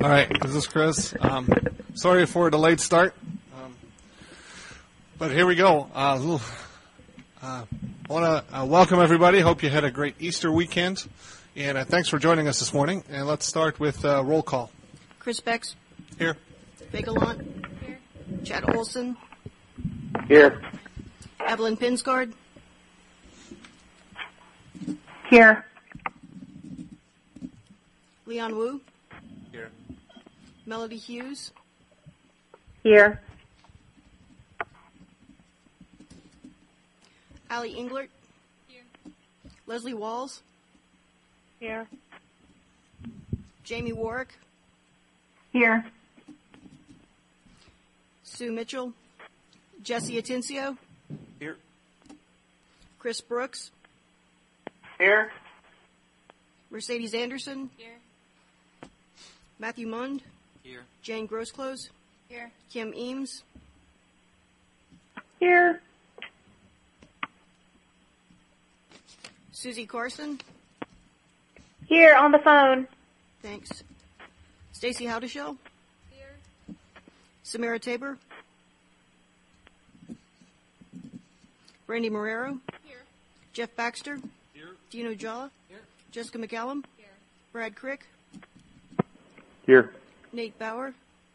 All right, this is Chris. Sorry for a delayed start, but here we go. I want to welcome everybody. Hope you had a great Easter weekend, and thanks for joining us this morning. And let's start with roll call. Chris Becks. Here. Begalant. Here. Chad Olson. Here. Evelyn Pinsgard. Here. Leon Wu. Here. Melody Hughes. Here. Allie Englert. Here. Leslie Walls. Here. Jamie Warwick. Here. Sue Mitchell. Jesse Atencio. Here. Chris Brooks. Here. Mercedes Anderson. Here. Matthew Mund. Here. Jane Grossclose. Here. Kim Eames. Here. Susie Carson. Here on the phone. Thanks. Stacy Howdeshell. Here. Samira Tabor. Brandy Marrero. Here. Jeff Baxter. Here. Dino Jala. Here. Jessica McCallum. Here. Brad Crick. Here. Nate Bauer.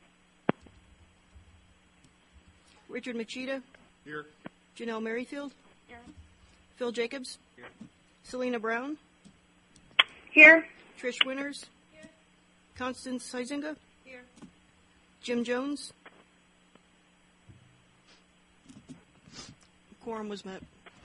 Richard Machida. Here. Janelle Merrifield. Here. Phil Jacobs. Here. Selena Brown. Here. Trish Winters. Here. Constance Huizinga. Here. Jim Jones. Quorum was met.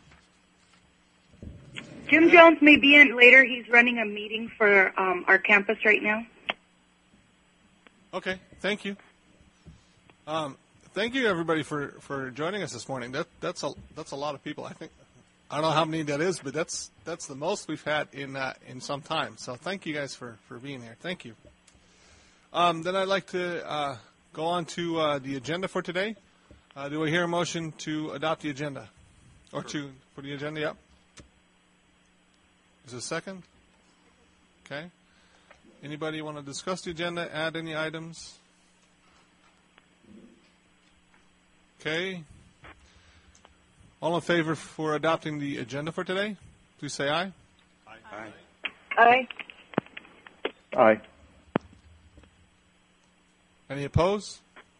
Jim Jones may be in later. He's running a meeting for our campus right now. Okay, thank you. Thank you everybody for joining us this morning. That's a lot of people. I don't know how many that is, but that's the most we've had in some time. So thank you guys for being here. Thank you. Then I'd like to go on to the agenda for today. Do I hear a motion to adopt the agenda, or for the agenda? Yep. Is there a second? Okay. Anybody want to discuss the agenda? Add any items? Okay. All in favor for adopting the agenda for today? Please say aye. Aye. Aye. Aye. Any opposed?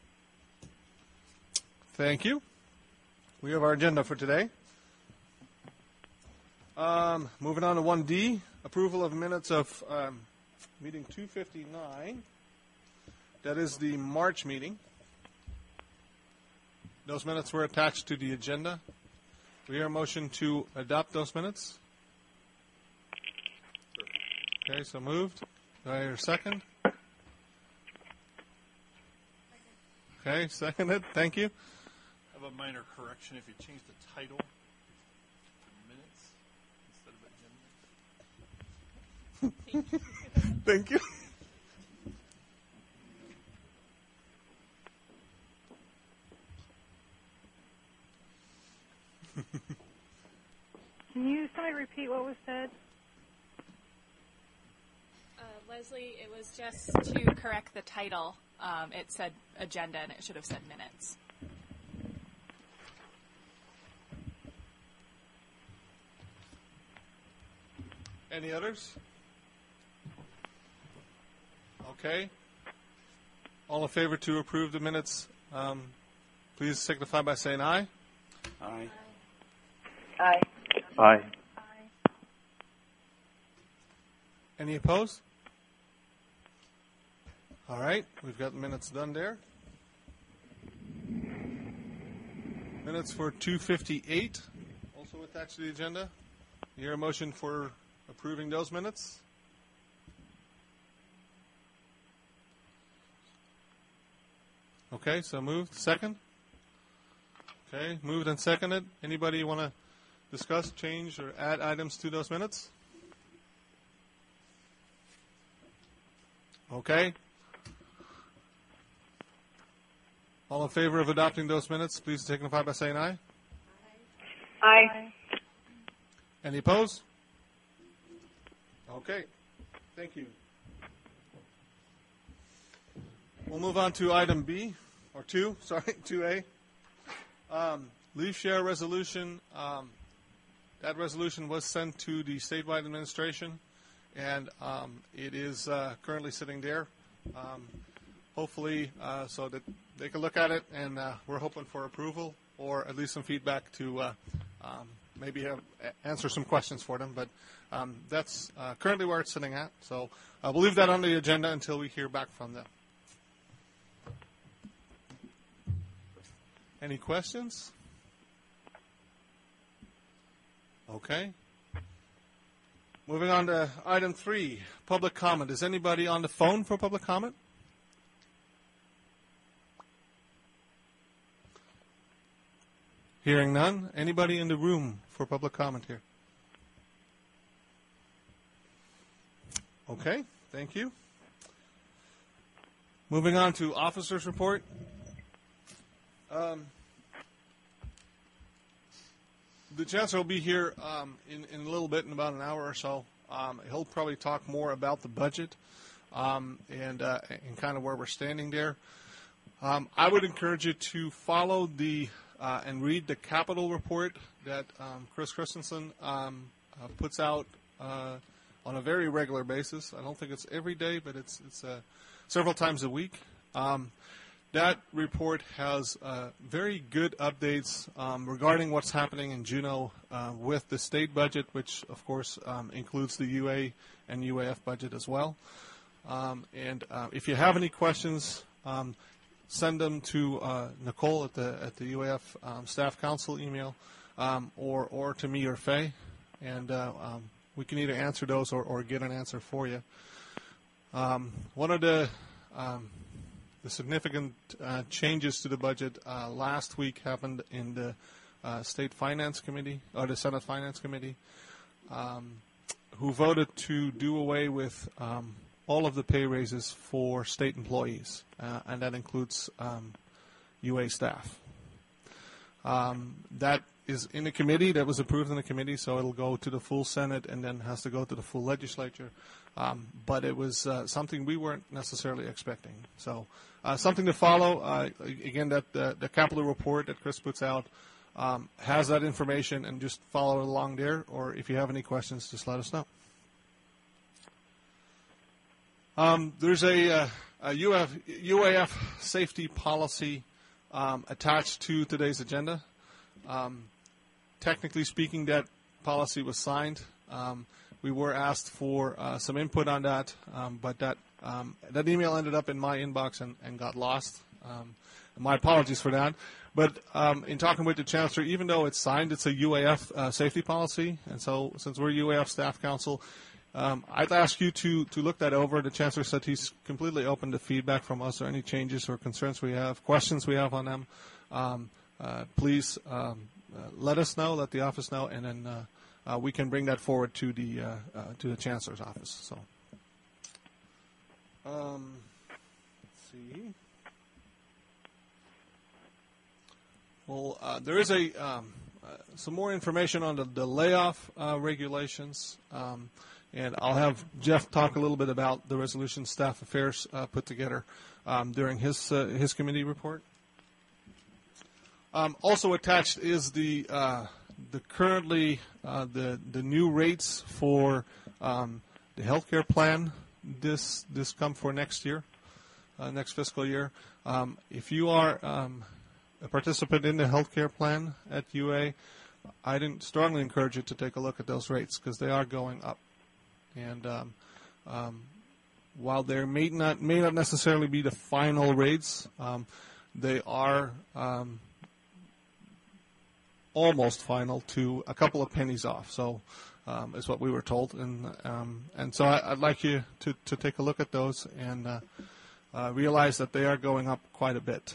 Thank you. We have our agenda for today. Moving on to 1D, approval of minutes of meeting 259. That is the March meeting. Those minutes were attached to the agenda. We hear a motion to adopt those minutes. Okay, so moved. Do I hear a second? Okay, seconded. Thank you. I have a minor correction. If you change the title to minutes instead of agenda. Thank you. Can you repeat what was said? Leslie, it was just to correct the title. It said agenda and it should have said minutes. Any others? Okay. All in favor to approve the minutes, please signify by saying aye. Aye. Aye. Aye. Any opposed? All right, we've got minutes done there. Minutes for 258, also attached to the agenda. You hear a motion for approving those minutes? Okay, so moved. Second? Okay, moved and seconded. Anybody want to discuss, change, or add items to those minutes? Okay. All in favor of adopting those minutes, please signify by saying aye. Aye. Any opposed? Okay. Thank you. We'll move on to item B, or 2A. Leave share resolution. That resolution was sent to the statewide administration, and it is currently sitting there. Hopefully, so that they can look at it, and we're hoping for approval or at least some feedback to maybe answer some questions for them. But that's currently where it's sitting at. So we'll leave that on the agenda until we hear back from them. Any questions? Okay. Moving on to item 3, public comment. Is anybody on the phone for public comment? Hearing none. Anybody in the room for public comment here? Okay, thank you. Moving on to officers' report. The Chancellor will be here in a little bit, in about an hour or so. He'll probably talk more about the budget and kind of where we're standing there. I would encourage you to follow and read the capital report that Chris Christensen puts out on a very regular basis. I don't think it's every day, but it's several times a week. That report has very good updates regarding what's happening in Juneau with the state budget, which, of course, includes the UA and UAF budget as well. And if you have any questions, send them to Nicole at the UAF Staff Council email or to me or Faye, and we can either answer those or get an answer for you. One of the significant changes to the budget last week happened in the State Finance Committee, or the Senate Finance Committee, who voted to do away with all of the pay raises for state employees, and that includes UA staff. That is in the committee. That was approved in the committee, so it'll go to the full Senate and then has to go to the full legislature. But it was something we weren't necessarily expecting. So something to follow. Again, that the capital report that Chris puts out has that information, and just follow it along there. Or if you have any questions, just let us know. There's a UAF safety policy attached to today's agenda. Technically speaking, that policy was signed. We were asked for some input on that, but that email ended up in my inbox and got lost. My apologies for that. But in talking with the Chancellor, even though it's signed, it's a UAF safety policy. And so since we're UAF Staff Council, I'd ask you to look that over. The Chancellor said he's completely open to feedback from us or any changes or concerns we have, questions we have on them. Please let us know, let the office know, and then we can bring that forward to the Chancellor's office. So, let's see. Well, there is some more information on the layoff regulations, and I'll have Jeff talk a little bit about the resolution staff affairs put together during his committee report. Also attached is the currently the new rates for the healthcare plan. This come for next year, next fiscal year. If you are a participant in the healthcare plan at UA, I didn't strongly encourage you to take a look at those rates because they are going up. And while there may not necessarily be the final rates, they are almost final to a couple of pennies off. So is what we were told, and so I'd like you to take a look at those and realize that they are going up quite a bit.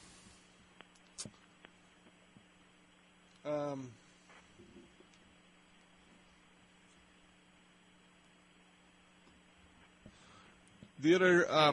The other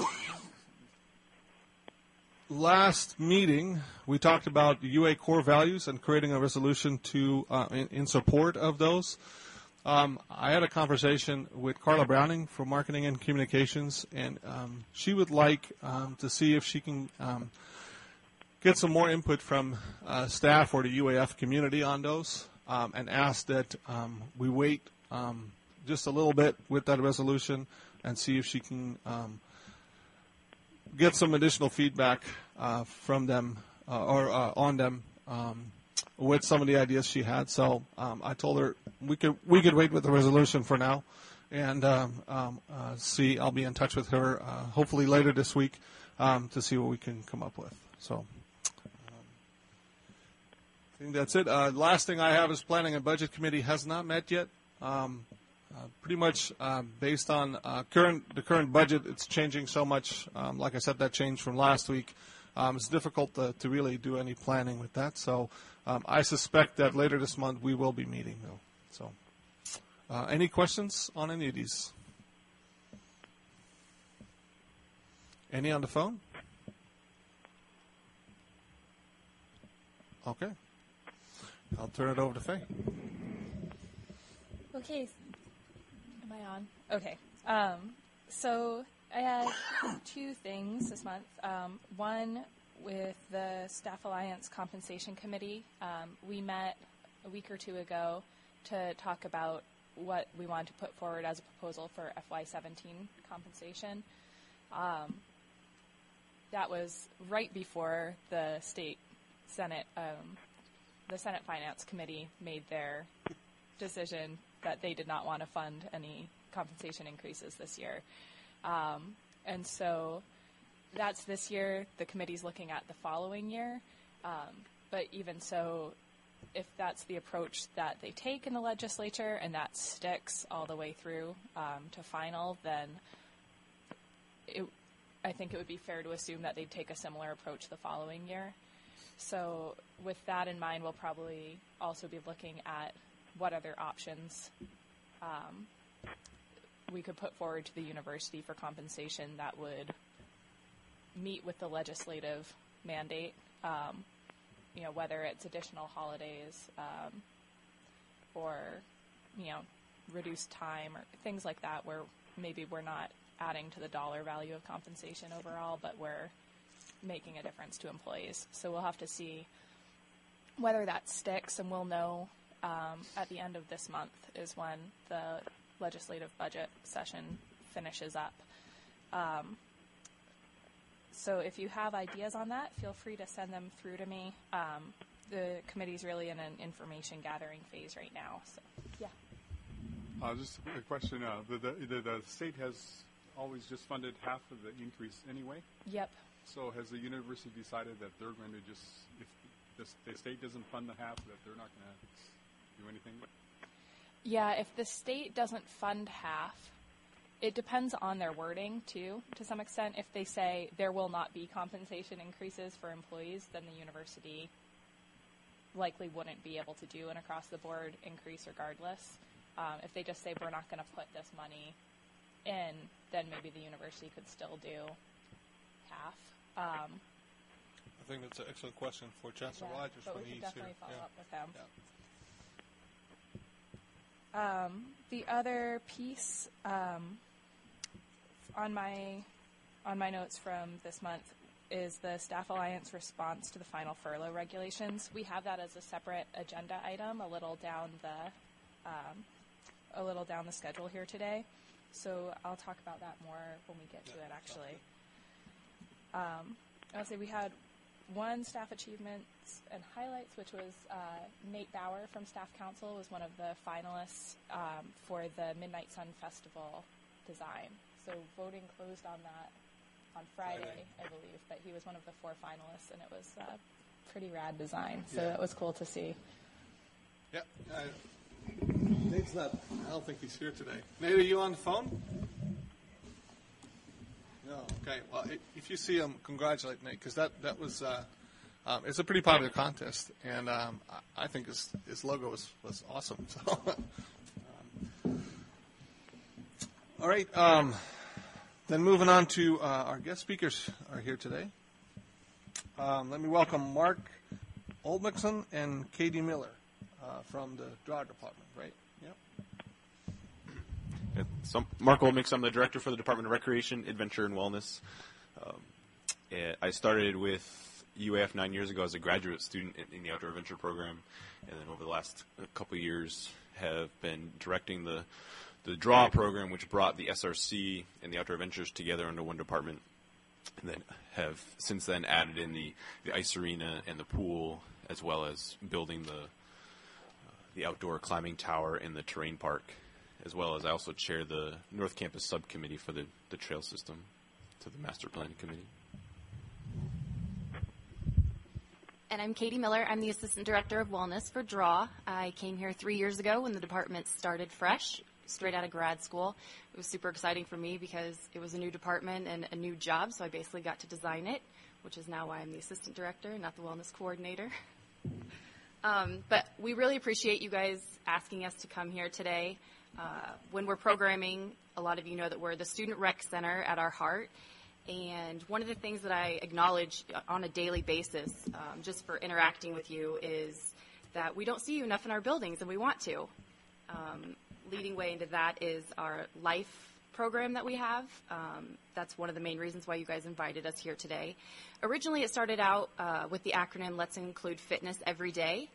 last meeting, we talked about UA core values and creating a resolution in support of those. I had a conversation with Carla Browning from Marketing and Communications, and she would like to see if she can get some more input from staff or the UAF community on those, and ask that we wait just a little bit with that resolution and see if she can get some additional feedback from them or on them with some of the ideas she had. So I told her we could wait with the resolution for now, and see. I'll be in touch with her hopefully later this week to see what we can come up with. So I think that's it. Last thing I have is Planning and Budget Committee has not met yet. Pretty much based on the current budget, it's changing so much. Like I said, that changed from last week. It's difficult to really do any planning with that. So I suspect that later this month we will be meeting, though. So any questions on any of these? Any on the phone? Okay. I'll turn it over to Faye. Okay. Am I on? Okay. So I had two things this month. One with the Staff Alliance Compensation Committee. We met a week or two ago to talk about what we wanted to put forward as a proposal for FY17 compensation. That was right before the state Senate, the Senate Finance Committee made their decision that they did not want to fund any compensation increases this year. And so that's this year. The committee's looking at the following year. But even so, if that's the approach that they take in the legislature and that sticks all the way through to final, then I think it would be fair to assume that they'd take a similar approach the following year. So with that in mind, we'll probably also be looking at what other options we could put forward to the university for compensation that would meet with the legislative mandate, whether it's additional holidays or, reduced time or things like that, where maybe we're not adding to the dollar value of compensation overall, but we're making a difference to employees. So we'll have to see whether that sticks, and we'll know at the end of this month is when the legislative budget session finishes up. So if you have ideas on that, feel free to send them through to me. The committee's really in an information gathering phase right now. So, yeah. Just a question. The state has always just funded half of the increase anyway. Yep. So has the university decided that they're going to just, if the state doesn't fund the half, that they're not going to do anything? Yeah, if the state doesn't fund half, it depends on their wording, too, to some extent. If they say there will not be compensation increases for employees, then the university likely wouldn't be able to do an across-the-board increase regardless. If they just say we're not going to put this money in, then maybe the university could still do half. I think that's an excellent question for Chancellor Rogers but when we he's could definitely here. follow up with him. Yeah. The other piece on my notes from this month is the Staff Alliance response to the final furlough regulations. We have that as a separate agenda item, a little down the schedule here today. So I'll talk about that more when we get to it, actually. I'll say we had one staff achievements and highlights, which was Nate Bauer from Staff Council was one of the finalists for the Midnight Sun Festival design. So voting closed on that on Friday, I believe, but he was one of the 4 finalists, and it was a pretty rad design. So it was cool to see. Yeah. Nate's not, I don't think he's here today. Nate, are you on the phone? No. Okay. Well, if you see him, congratulate Nate, because that was it's a pretty popular contest, and I think his logo was awesome. So, all right. Then moving on to our guest speakers are here today. Let me welcome Mark Oldmixon and Katie Miller from the Draw Department. Right? Yep. So I'm Mark Oldmix. I'm the director for the Department of Recreation, Adventure, and Wellness. I started with UAF 9 years ago as a graduate student in the Outdoor Adventure program, and then over the last couple of years have been directing the DRAW program, which brought the SRC and the Outdoor Adventures together under one department, and then have since then added in the ice arena and the pool, as well as building the outdoor climbing tower in the terrain park, as well as I also chair the North Campus subcommittee for the trail system to the master planning committee. And I'm Katie Miller. I'm the Assistant Director of Wellness for DRAW. I came here 3 years ago when the department started fresh, straight out of grad school. It was super exciting for me because it was a new department and a new job, so I basically got to design it, which is now why I'm the Assistant Director, not the Wellness Coordinator. But we really appreciate you guys asking us to come here today. When we're programming, a lot of you know that we're the Student Rec Center at our heart. And one of the things that I acknowledge on a daily basis, just for interacting with you, is that we don't see you enough in our buildings, and we want to. Leading way into that is our LIFE program that we have. That's one of the main reasons why you guys invited us here today. Originally, it started out with the acronym Let's Include Fitness Every Day.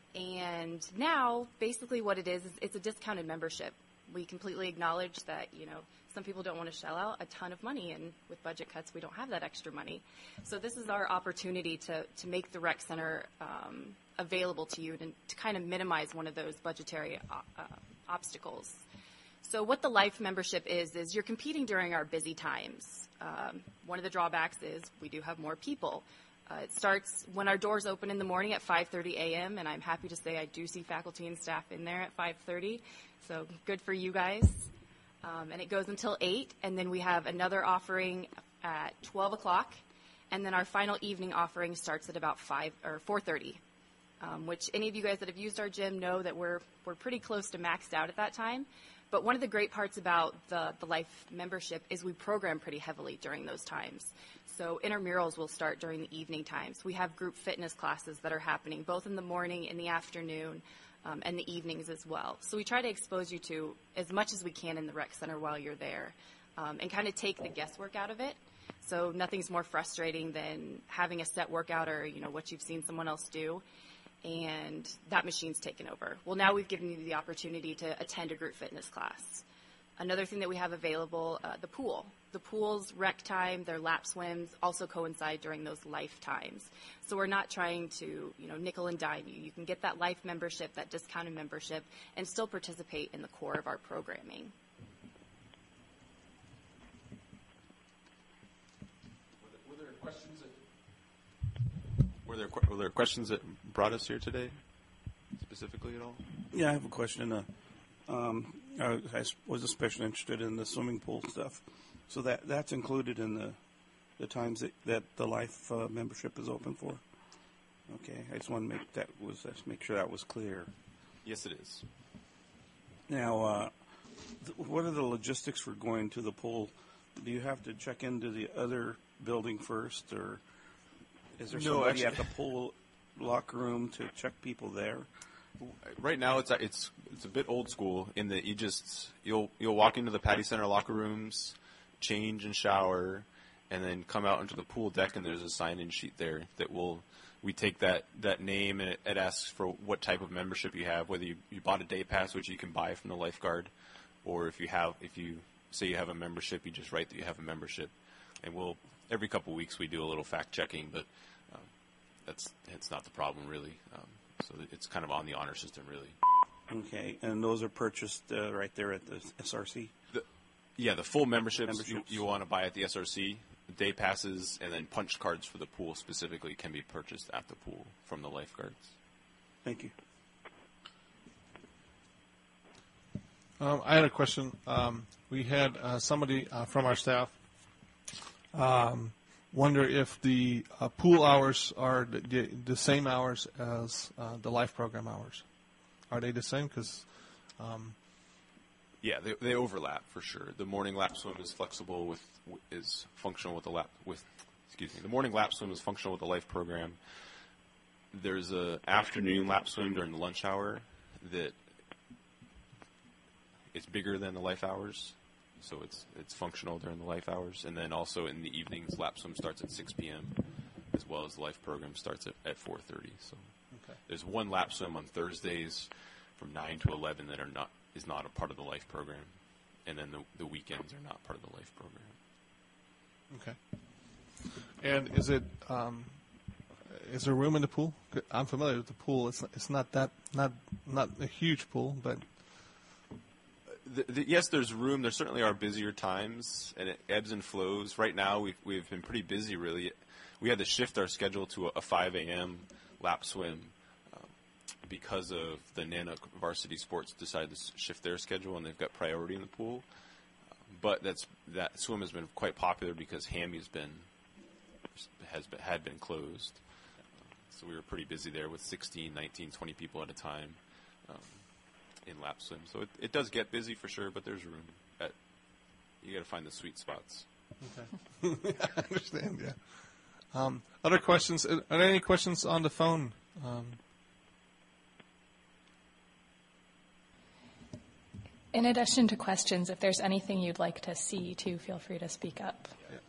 And now, basically what it is it's a discounted membership. We completely acknowledge that, some people don't want to shell out a ton of money, and with budget cuts, we don't have that extra money. So this is our opportunity to make the rec center available to you and to kind of minimize one of those budgetary obstacles. So what the LIFE membership is you're competing during our busy times. One of the drawbacks is we do have more people. It starts when our doors open in the morning at 5:30 a.m., and I'm happy to say I do see faculty and staff in there at 5:30, so good for you guys. And it goes until 8, and then we have another offering at 12 o'clock, and then our final evening offering starts at about 4:30, which any of you guys that have used our gym know that we're pretty close to maxed out at that time. But one of the great parts about the LIFE membership is we program pretty heavily during those times. So intramurals will start during the evening times. We have group fitness classes that are happening both in the morning, in the afternoon, and the evenings as well. So we try to expose you to as much as we can in the rec center while you're there, and kind of take the guesswork out of it. So nothing's more frustrating than having a set workout or what you've seen someone else do, and that machine's taken over. Well, now we've given you the opportunity to attend a group fitness class. Another thing that we have available, the pool. The pool's rec time, their lap swims also coincide during those LIFE times. So we're not trying to, nickel and dime you. You can get that LIFE membership, that discounted membership, and still participate in the core of our programming. Were there questions that brought us here today, specifically at all? Yeah, I have a question. I was especially interested in the swimming pool stuff. So that's included in the times that the LIFE membership is open for? Okay, I just want to make sure that was clear. Yes, it is. Now, what are the logistics for going to the pool? Do you have to check into the other building first, or is there somebody at the pool locker room to check people there? Right now, it's a bit old school in that you'll walk into the Patty Center locker rooms, change and shower, and then come out onto the pool deck, and there's a sign-in sheet there that we take that name, and it asks for what type of membership you have, whether you bought a day pass, which you can buy from the lifeguard, or if you say you have a membership, you just write that you have a membership, and every couple weeks we do a little fact checking, but it's not the problem really. So it's kind of on the honor system, really. Okay, and those are purchased right there at the SRC? The full memberships you want to buy at the SRC, day passes, and then punch cards for the pool specifically can be purchased at the pool from the lifeguards. Thank you. I had a question. We had somebody from our staff wonder if the pool hours are the same hours as the LIFE program hours. Are they the same? Because yeah, they overlap for sure. The morning lap swim is functional with the morning lap swim is functional with the LIFE program. There's a afternoon lap swim during the lunch hour that is bigger than the LIFE hours. so it's functional during the life hours, and then also in the evenings, lap swim starts at 6 p.m. as well as the life program starts at 4:30. So there's one lap swim on Thursdays from 9 to 11 that is not a part of the life program, and then the weekends are not part of the life program. Okay. And is there room in the pool? I'm familiar with the pool. It's not a huge pool, but yes, there's room. There certainly are busier times, and it ebbs and flows. Right now, we've been pretty busy. Really, we had to shift our schedule to a 5 a.m. lap swim because of the Nana Varsity Sports decided to shift their schedule, and they've got priority in the pool. But that swim has been quite popular because Hammy had been closed. So we were pretty busy there with 16, 19, 20 people at a time in lap swim. So it does get busy for sure, but there's room. You got to find the sweet spots. Okay. I understand, yeah. Other questions? Are there any questions on the phone? In addition to questions, if there's anything you'd like to see, too, feel free to speak up.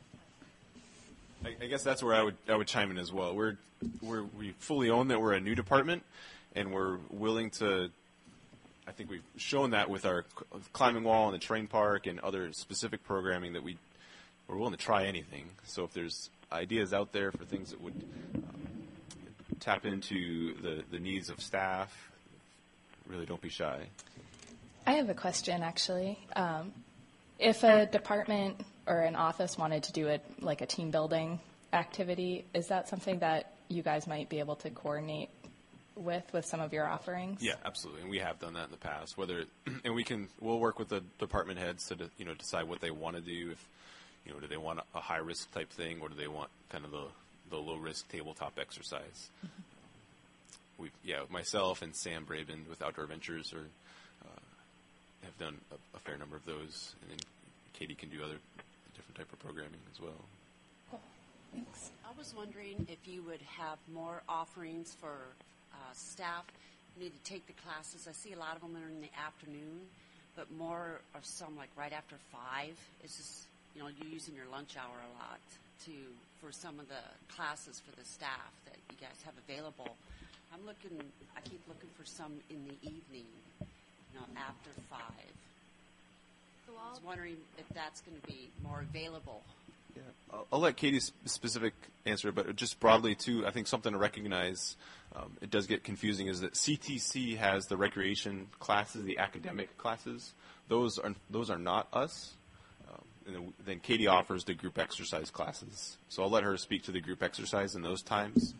I guess that's where I would chime in as well. We fully own that we're a new department, and we're willing to. I think we've shown that with our climbing wall and the terrain park and other specific programming that we're willing to try anything. So if there's ideas out there for things that would tap into the needs of staff, really don't be shy. I have a question, actually. If a department or an office wanted to do it like a team building activity, is that something that you guys might be able to coordinate with some of your offerings? Yeah, absolutely, and we have done that in the past. We'll work with the department heads to decide what they want to do. If do they want a high risk type thing, or do they want kind of the low risk tabletop exercise? Mm-hmm. Myself and Sam Braben with Outdoor Adventures have done a fair number of those, and then Katie can do different type of programming as well. Cool. Thanks. I was wondering if you would have more offerings for staff who need to take the classes. I see a lot of them are in the afternoon, but more or some like right after 5. It's just you're using your lunch hour a lot for some of the classes for the staff that you guys have available. I keep looking for some in the evening. After 5. So I was wondering if that's going to be more available. Yeah, I'll let Katie specific answer, but just broadly too, I think something to recognize. It does get confusing is that CTC has the recreation classes, the academic classes. Those are not us. And then Katie offers the group exercise classes. So I'll let her speak to the group exercise in those times.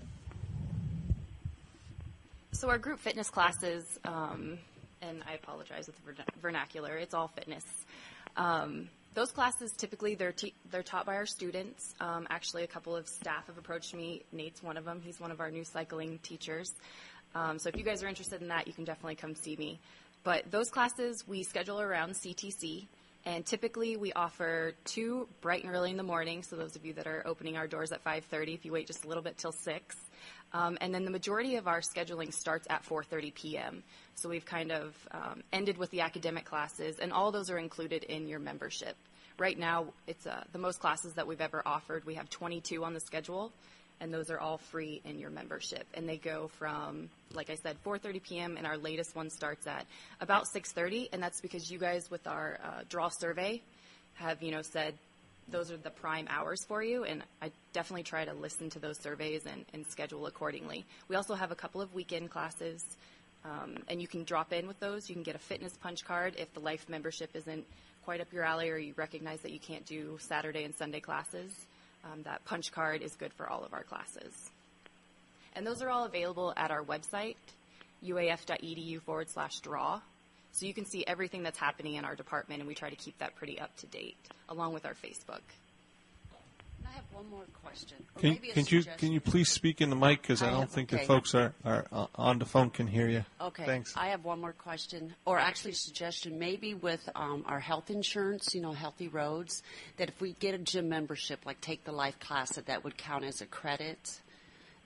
So our group fitness classes. And I apologize with the vernacular. It's all fitness. Those classes, typically, they're taught by our students. Actually, a couple of staff have approached me. Nate's one of them. He's one of our new cycling teachers. So if you guys are interested in that, you can definitely come see me. But those classes, we schedule around CTC. And typically, we offer 2 bright and early in the morning. So those of you that are opening our doors at 5:30, if you wait just a little bit till 6. And then the majority of our scheduling starts at 4:30 p.m. So we've kind of ended with the academic classes, and all those are included in your membership. Right now, it's the most classes that we've ever offered. We have 22 on the schedule, and those are all free in your membership. And they go from, like I said, 4:30 p.m., and our latest one starts at about 6:30, and that's because you guys, with our draw survey, have said, those are the prime hours for you, and I definitely try to listen to those surveys and schedule accordingly. We also have a couple of weekend classes, and you can drop in with those. You can get a fitness punch card if the life membership isn't quite up your alley or you recognize that you can't do Saturday and Sunday classes. That punch card is good for all of our classes. And those are all available at our website, uaf.edu/draw. So you can see everything that's happening in our department, and we try to keep that pretty up to date, along with our Facebook. I have one more question. Can you please speak in the mic, because I don't think the folks are on the phone can hear you. Okay. Thanks. I have one more question, or actually a suggestion. Maybe with our health insurance, Healthy Roads, that if we get a gym membership, like take the life class, that would count as a credit.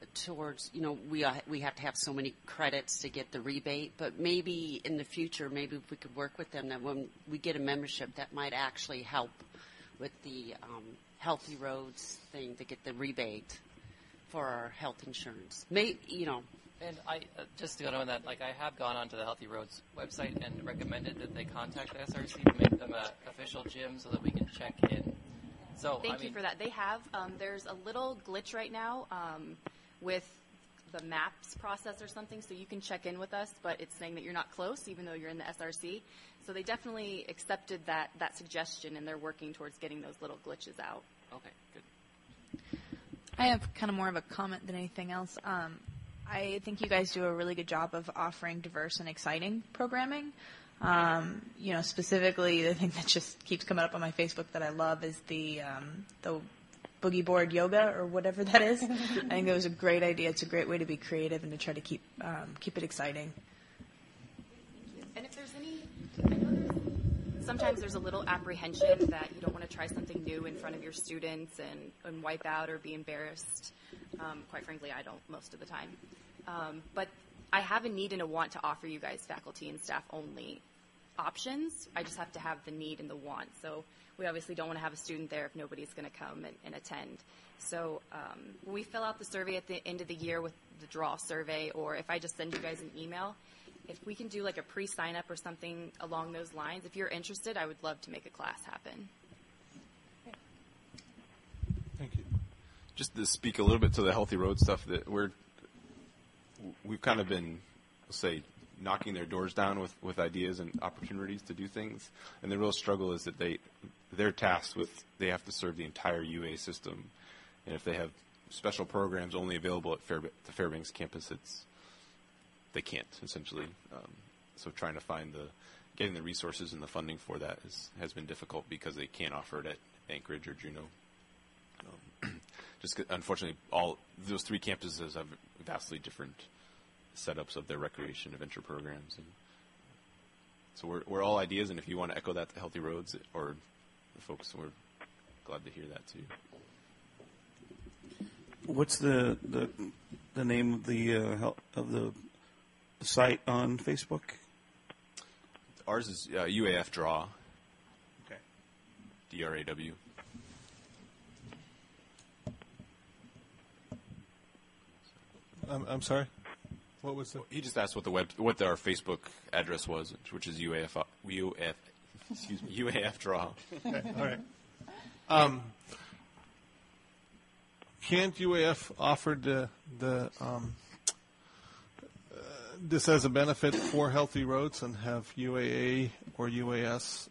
towards, we have to have so many credits to get the rebate, but maybe in the future, maybe if we could work with them, that when we get a membership, that might actually help with the Healthy Roads thing to get the rebate for our health insurance. And I just to go on that, I have gone onto the Healthy Roads website and recommended that they contact the SRC to make them an official gym so that we can check in. So Thank you for that. They have. There's a little glitch right now with the maps process or something, so you can check in with us, but it's saying that you're not close, even though you're in the SRC. So they definitely accepted that suggestion, and they're working towards getting those little glitches out. Okay, good. I have kind of more of a comment than anything else. I think you guys do a really good job of offering diverse and exciting programming. Specifically, the thing that just keeps coming up on my Facebook that I love is the boogie board yoga or whatever that is. I think that was a great idea. It's a great way to be creative and to try to keep it exciting. And if there's I know sometimes there's a little apprehension that you don't want to try something new in front of your students and wipe out or be embarrassed. Quite frankly, I don't most of the time. But I have a need and a want to offer you guys faculty and staff only options. I just have to have the need and the want. So we obviously don't want to have a student there if nobody's going to come and attend. So when we fill out the survey at the end of the year with the draw survey, or if I just send you guys an email, if we can do like a pre-sign up or something along those lines, if you're interested, I would love to make a class happen. Thank you. Just to speak a little bit to the Healthy Road stuff, that we've kind of been, let's say, knocking their doors down with ideas and opportunities to do things, and the real struggle is that they're tasked with, they have to serve the entire UA system, and if they have special programs only available at the Fairbanks campus, they can't, essentially. So trying to find getting the resources and the funding for that has been difficult because they can't offer it at Anchorage or Juneau. Just unfortunately, all those three campuses have vastly different setups of their recreation adventure programs, and so we're all ideas. And if you want to echo that to Healthy Roads or the folks, we're glad to hear that too. What's the name of the site on Facebook? Ours is UAF Draw. Okay. DRAW. I'm sorry. What was it? He just asked what our Facebook address was, which is UAF Draw. Okay, all right. Can't UAF offer this as a benefit for Healthy Roads and have UAA or UAS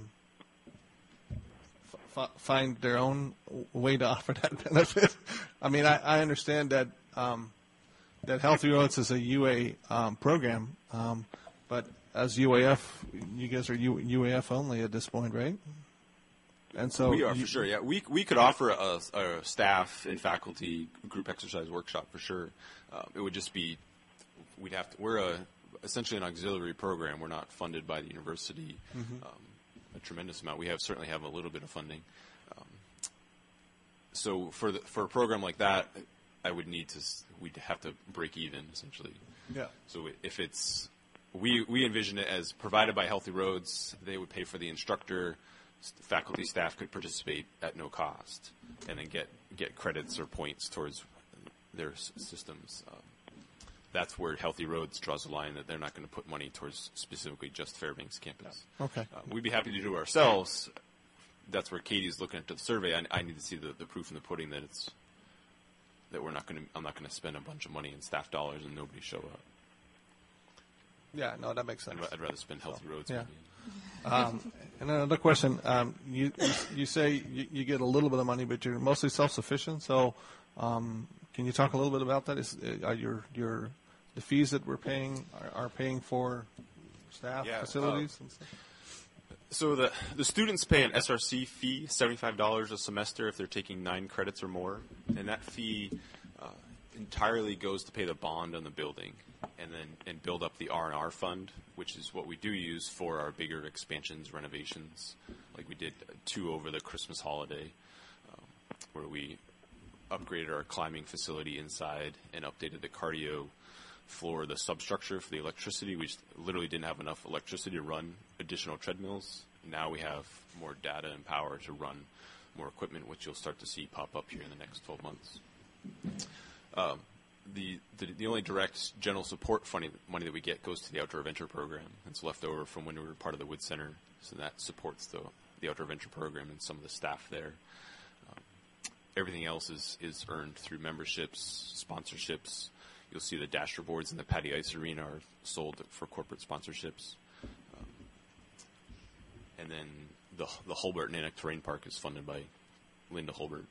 find their own way to offer that benefit? I mean, I understand that that Healthy Roads is a UA program, but as UAF, you guys are UAF only at this point, right? And so we are for sure. Yeah, we could offer a staff and faculty group exercise workshop for sure. It would just be we're essentially an auxiliary program. We're not funded by the university a tremendous amount. We certainly have a little bit of funding. So for a program like that, we'd have to break even essentially. Yeah. So if we envision it as provided by Healthy Roads, they would pay for the instructor. Faculty staff could participate at no cost, and then get credits or points towards their systems. That's where Healthy Roads draws a line that they're not going to put money towards specifically just Fairbanks campus. Okay. We'd be happy to do it ourselves. That's where Katie's looking at the survey. I need to see the proof in the pudding that I'm not going to spend a bunch of money in staff dollars and nobody show up. Yeah, no, that makes sense. I'd rather spend Healthy Roads yeah. money. And another question: you say you get a little bit of money, but you're mostly self-sufficient. So, can you talk a little bit about that? The fees that we're paying are paying for staff, facilities, and stuff? So the students pay an SRC fee, $75 a semester if they're taking 9 credits or more, and that fee entirely goes to pay the bond on the building, and build up the R&R fund, which is what we do use for our bigger expansions, renovations, like we did 2 over the Christmas holiday, where we upgraded our climbing facility inside and updated the cardio floor, the substructure for the electricity. We just literally didn't have enough electricity to run additional treadmills. Now we have more data and power to run more equipment, which you'll start to see pop up here in the next 12 months. The only direct general support money that we get goes to the Outdoor Adventure Program. It's left over from when we were part of the Wood Center, so that supports the Outdoor Adventure Program and some of the staff there. Everything else is earned through memberships, sponsorships. You'll see the dasher boards in the Patty Ice Arena are sold for corporate sponsorships. And then the Hulbert Nanick Terrain Park is funded by Linda Hulbert.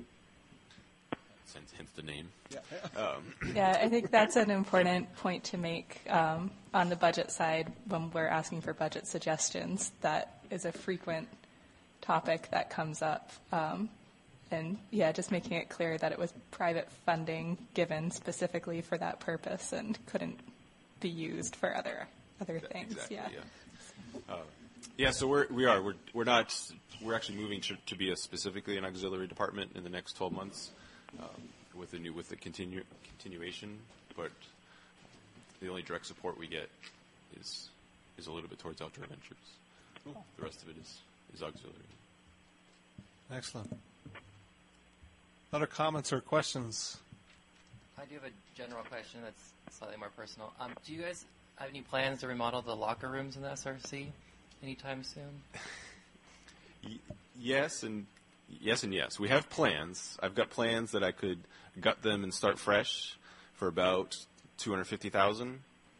Hence the name. Yeah, I think that's an important point to make on the budget side when we're asking for budget suggestions. That is a frequent topic that comes up. And yeah, just making it clear that it was private funding given specifically for that purpose and couldn't be used for other things. Exactly, yeah. Yeah. So we're actually moving to be specifically an auxiliary department in the next 12 months with the continuation. But the only direct support we get is a little bit towards Outdoor Adventures. Cool. The rest of it is auxiliary. Excellent. Other comments or questions? I do have a general question that's slightly more personal. Do you guys have any plans to remodel the locker rooms in the SRC anytime soon? Yes and yes. We have plans. I've got plans that I could gut them and start fresh for about $250,000,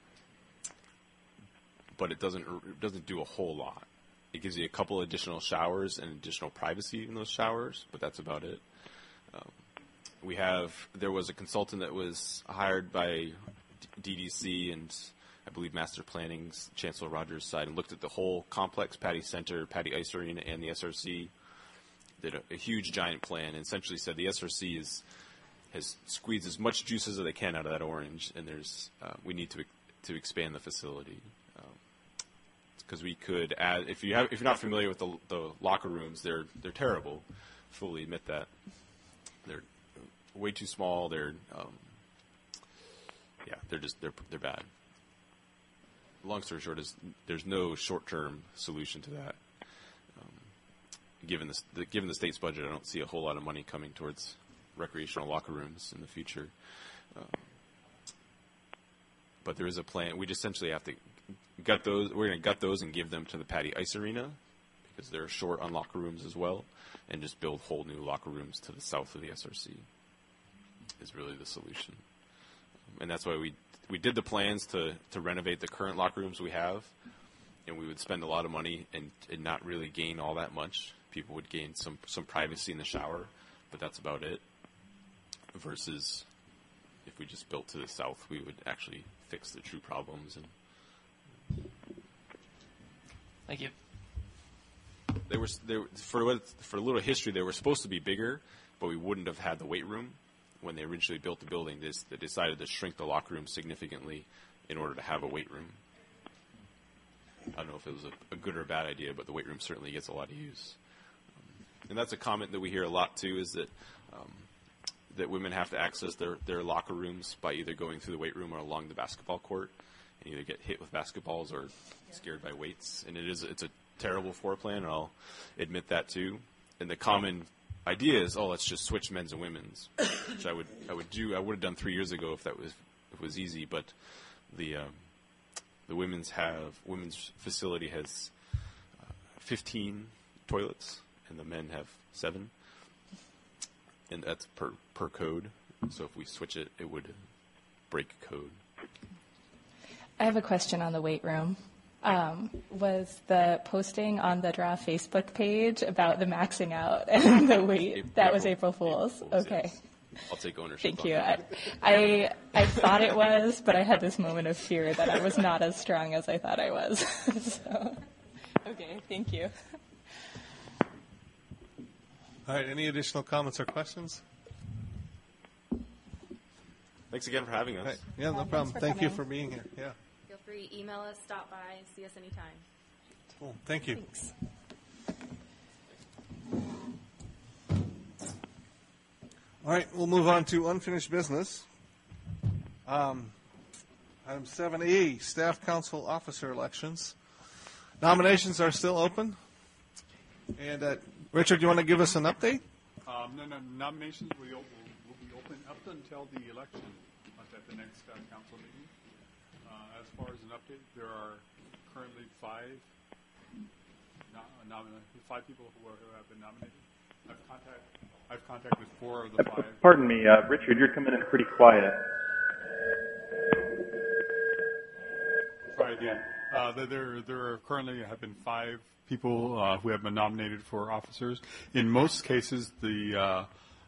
but it doesn't do a whole lot. It gives you a couple additional showers and additional privacy in those showers, but that's about it. There was a consultant that was hired by DDC and I believe Master Planning's Chancellor Rogers' side and looked at the whole complex, Patty Center, Patty Ice Arena, and the SRC. Did a huge, giant plan and essentially said the SRC has squeezed as much juice as they can out of that orange, and we need to expand the facility. Because we could add, if you're not familiar with the locker rooms, they're terrible. Fully admit that. They're way too small. They're bad. Long story short is there's no short-term solution to that. Given the state's budget, I don't see a whole lot of money coming towards recreational locker rooms in the future. But there is a plan. We just essentially have to gut those. We're going to gut those and give them to the Patty Ice Arena because they're short on locker rooms as well, and just build whole new locker rooms to the south of the SRC is really the solution. And that's why we did the plans to renovate the current locker rooms we have, and we would spend a lot of money and not really gain all that much. People would gain some privacy in the shower, but that's about it. Versus if we just built to the south, we would actually fix the true problems. And thank you. They were for a little history. They were supposed to be bigger, but we wouldn't have had the weight room when they originally built the building. They decided to shrink the locker room significantly in order to have a weight room. I don't know if it was a good or a bad idea, but the weight room certainly gets a lot of use. And that's a comment that we hear a lot too, is that that women have to access their locker rooms by either going through the weight room or along the basketball court, and either get hit with basketballs or scared by weights. And it's a terrible floor plan, and I'll admit that too. And the common idea is, let's just switch men's and women's, which I would have done 3 years ago if it was easy. But the women's facility has 15 toilets, and the men have 7, and that's per code. So if we switch it, it would break code. I have a question on the weight room. Was the posting on the Draw Facebook page about the maxing out and the weight? That was April Fool's. Okay. Yes. I'll take ownership. Thank you. I thought it was, but I had this moment of fear that I was not as strong as I thought I was. So, okay, thank you. All right, any additional comments or questions? Thanks again for having us. Right. Yeah, no problem. Thank you for being here. Yeah. Feel free, email us, stop by, see us anytime. Cool. Thank you. Thanks. All right, we'll move on to unfinished business. Item 7E, Staff Council Officer Elections. Nominations are still open. And Richard, do you want to give us an update? No, nominations will be open up until the election at the next council meeting. As far as an update, there are currently five people who have been nominated. I've contacted 4 of the 5. Pardon me, Richard, you're coming in pretty quiet. Try again. There currently have been 5 people who have been nominated for officers. In most cases, the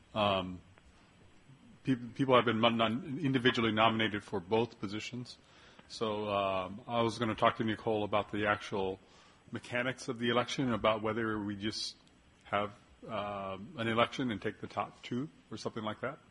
people have been individually nominated for both positions. So I was going to talk to Nicole about the actual mechanics of the election, about whether we just have an election and take the top 2 or something like that.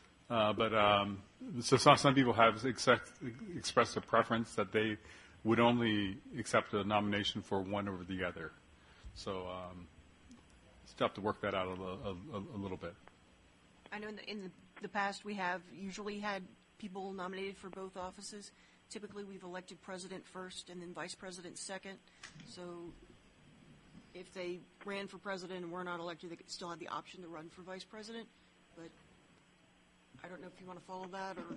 So some people have expressed a preference that they would only accept a nomination for one over the other. So still have to work that out a little bit. I know in the past we have usually had people nominated for both offices. Typically we've elected president first and then vice president second. So if they ran for president and were not elected, they could still have the option to run for vice president. But I don't know if you want to follow that or...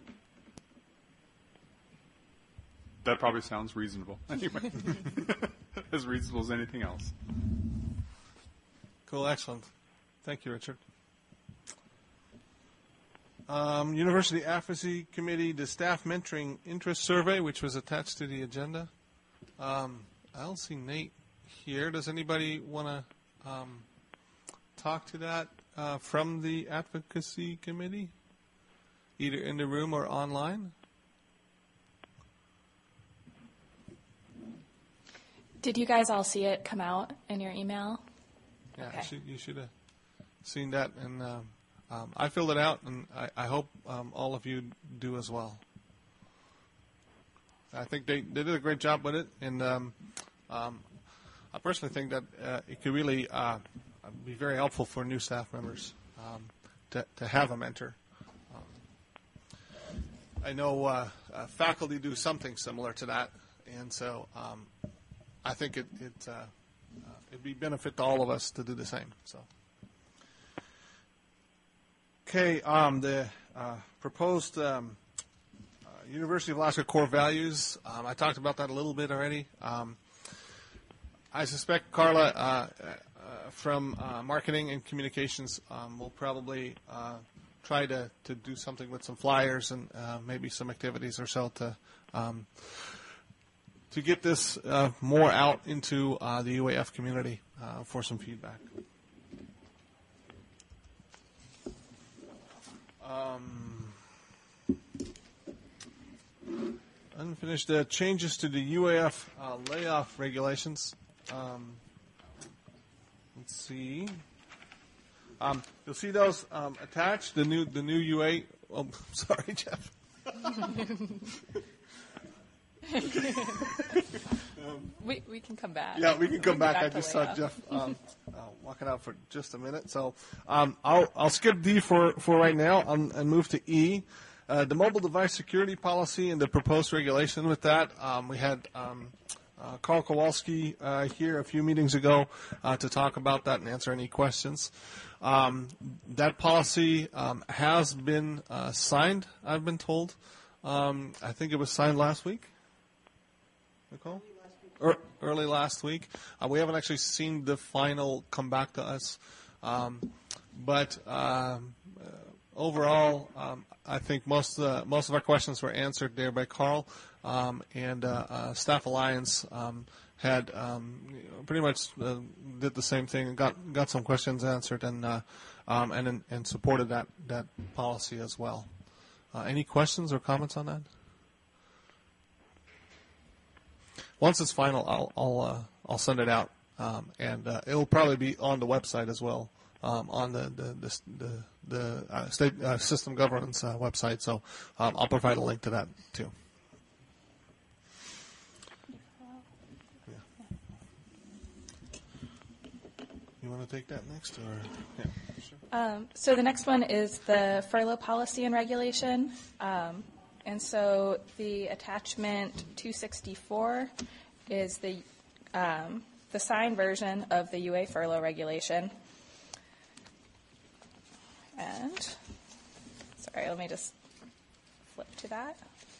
That probably sounds reasonable. Anyway, as reasonable as anything else. Cool, excellent. Thank you, Richard. University Advocacy Committee, the Staff Mentoring Interest Survey, which was attached to the agenda. I don't see Nate here. Does anybody want to talk to that from the Advocacy Committee, either in the room or online? Did you guys all see it come out in your email? Yeah, Okay. you should have seen that. And I filled it out, and I hope all of you do as well. I think they did a great job with it, and I personally think that it could really be very helpful for new staff members to have a mentor. I know faculty do something similar to that, and so I think it'd be benefit to all of us to do the same. So, okay, the proposed University of Alaska core values. I talked about that a little bit already. I suspect Carla from marketing and communications will probably try to do something with some flyers and maybe some activities or so to get this more out into the UAF community for some feedback. Unfinished changes to the UAF layoff regulations. Let's see. You'll see those attached. The new UA. Oh, sorry, Jeff. We can come back. Yeah, we can come back. I to just saw layoff. Jeff walking out for just a minute. So I'll skip D for right now and move to E. The mobile device security policy and the proposed regulation with that. We had Carl Kowalski here a few meetings ago to talk about that and answer any questions. That policy has been signed, I've been told. I think it was signed last week. Nicole? Early last week. We haven't actually seen the final come back to us. But overall, I think most of our questions were answered there by Carl, and Staff Alliance had pretty much did the same thing and got some questions answered and supported that policy as well. Any questions or comments on that? Once it's final, I'll send it out, and it'll probably be on the website as well, on the state system governance website. So I'll provide a link to that too. Yeah. You want to take that next, or yeah, sure. So the next one is the furlough policy and regulation. And so the attachment 264 is the signed version of the UA furlough regulation. And, sorry, let me just flip to that.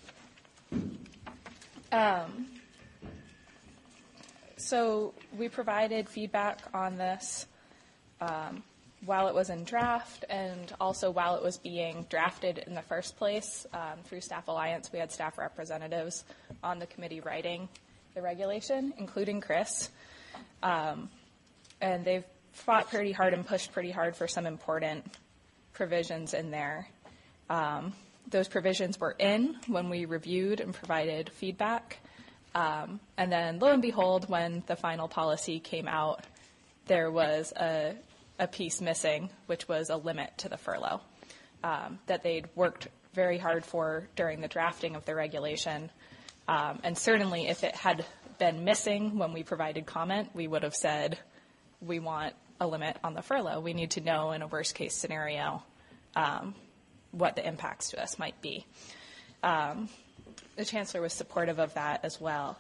So we provided feedback on this while it was in draft and also while it was being drafted in the first place. Through Staff Alliance, we had staff representatives on the committee writing the regulation, including Chris. And they've fought pretty hard and pushed pretty hard for some important provisions in there. Those provisions were in when we reviewed and provided feedback. And then, lo and behold, when the final policy came out, there was a piece missing, which was a limit to the furlough that they'd worked very hard for during the drafting of the regulation. And certainly if it had been missing when we provided comment, we would have said, we want a limit on the furlough. We need to know in a worst case scenario what the impacts to us might be. The Chancellor was supportive of that as well.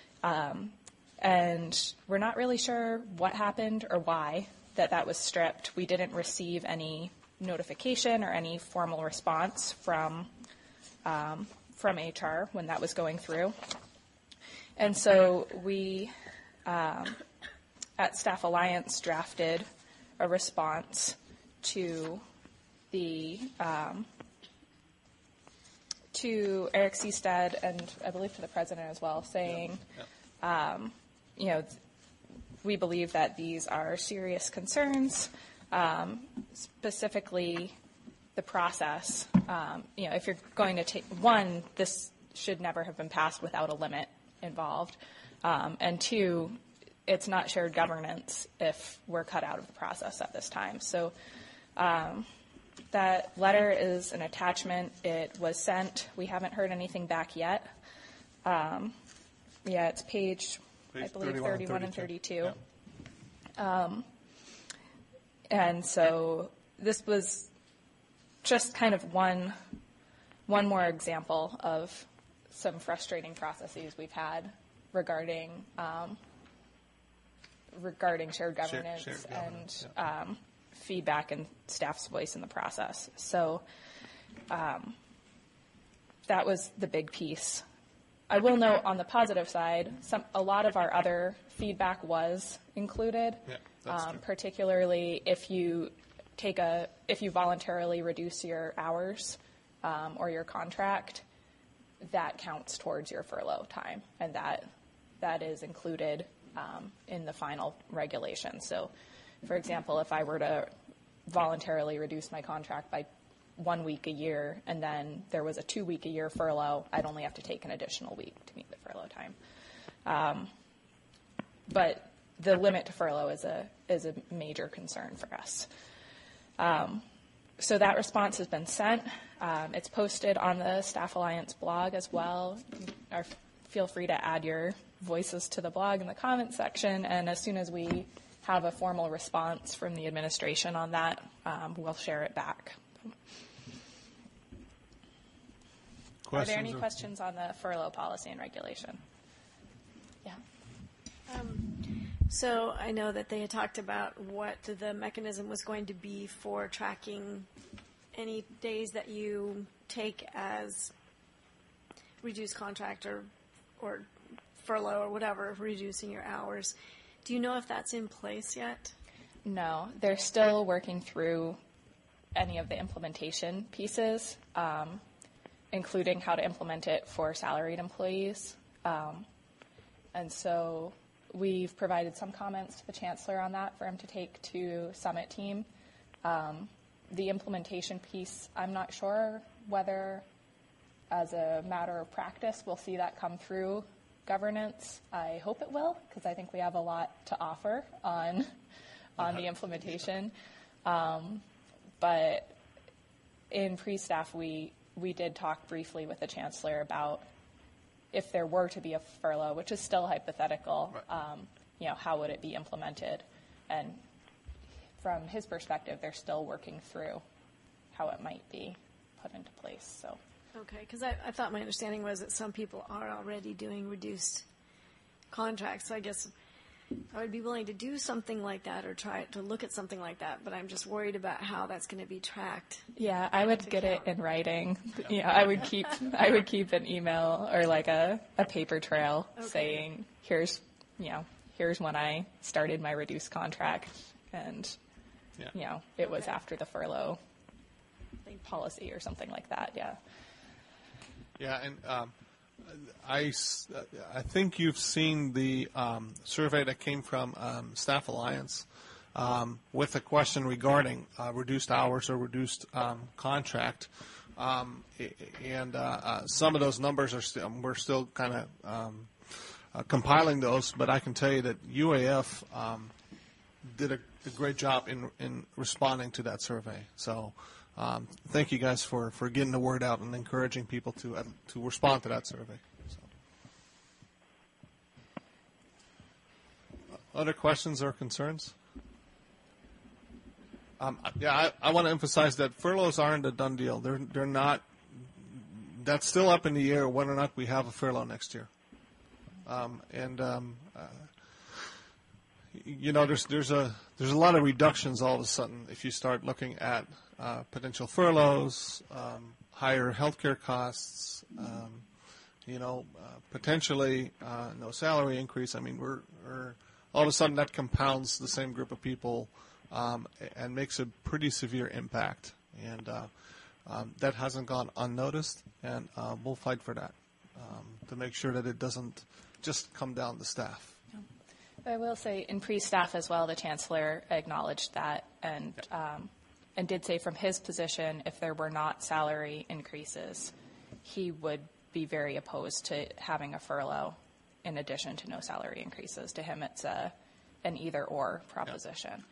And we're not really sure what happened or why that was stripped. We didn't receive any notification or any formal response from HR when that was going through. And so we, at Staff Alliance, drafted a response to the to Eric Seestead and I believe to the President as well, saying, we believe that these are serious concerns, specifically the process. If you're going to take, one, this should never have been passed without a limit involved, and two, it's not shared governance if we're cut out of the process at this time. So that letter is an attachment. It was sent. We haven't heard anything back yet. It's page I believe 31 and 32. Yeah. And so this was just kind of one more example of some frustrating processes we've had regarding shared governance and feedback and staff's voice in the process. So that was the big piece. I will note on the positive side, a lot of our other feedback was included, particularly if you voluntarily reduce your hours or your contract, that counts towards your furlough time, and that is included in the final regulation. So, for example, if I were to voluntarily reduce my contract by 1 week a year, and then there was a 2 week a year furlough, I'd only have to take an additional week to meet the furlough time. But the limit to furlough is a major concern for us. So that response has been sent. It's posted on the Staff Alliance blog as well. Feel free to add your voices to the blog in the comments section, and as soon as we have a formal response from the administration on that, we'll share it back. Are there any questions on the furlough policy and regulation? Yeah. So I know that they had talked about what the mechanism was going to be for tracking any days that you take as reduced contract or furlough or whatever, reducing your hours. Do you know if that's in place yet? No, they're still working through any of the implementation pieces, including how to implement it for salaried employees. And so we've provided some comments to the Chancellor on that for him to take to Summit team. The implementation piece, I'm not sure whether as a matter of practice we'll see that come through governance. I hope it will, because I think we have a lot to offer on the implementation. But in pre-staff, we did talk briefly with the Chancellor about if there were to be a furlough, which is still hypothetical, how would it be implemented? And from his perspective, they're still working through how it might be put into place. So. Okay, because I thought my understanding was that some people are already doing reduced contracts, so I guess I would be willing to do something like that or try to look at something like that, but I'm just worried about how that's going to be tracked. Yeah, I would get it in writing. Yeah, I would keep an email or like a paper trail saying, here's when I started my reduced contract, and it was after the furlough policy or something like that. Yeah. Yeah, and I think you've seen the survey that came from Staff Alliance with a question regarding reduced hours or reduced contract. And some of those numbers we're still kind of compiling those, but I can tell you that UAF did a great job in responding to that survey. So thank you guys for getting the word out and encouraging people to respond to that survey. So. Other questions or concerns? I want to emphasize that furloughs aren't a done deal. They're not. That's still up in the air whether or not we have a furlough next year. There's a lot of reductions all of a sudden if you start looking at potential furloughs, higher healthcare costs, potentially no salary increase. I mean, we're all of a sudden that compounds the same group of people and makes a pretty severe impact. And that hasn't gone unnoticed, and we'll fight for that to make sure that it doesn't just come down to staff. I will say in pre-staff as well, the Chancellor acknowledged that and did say from his position, if there were not salary increases, he would be very opposed to having a furlough in addition to no salary increases. To him, it's an either-or proposition.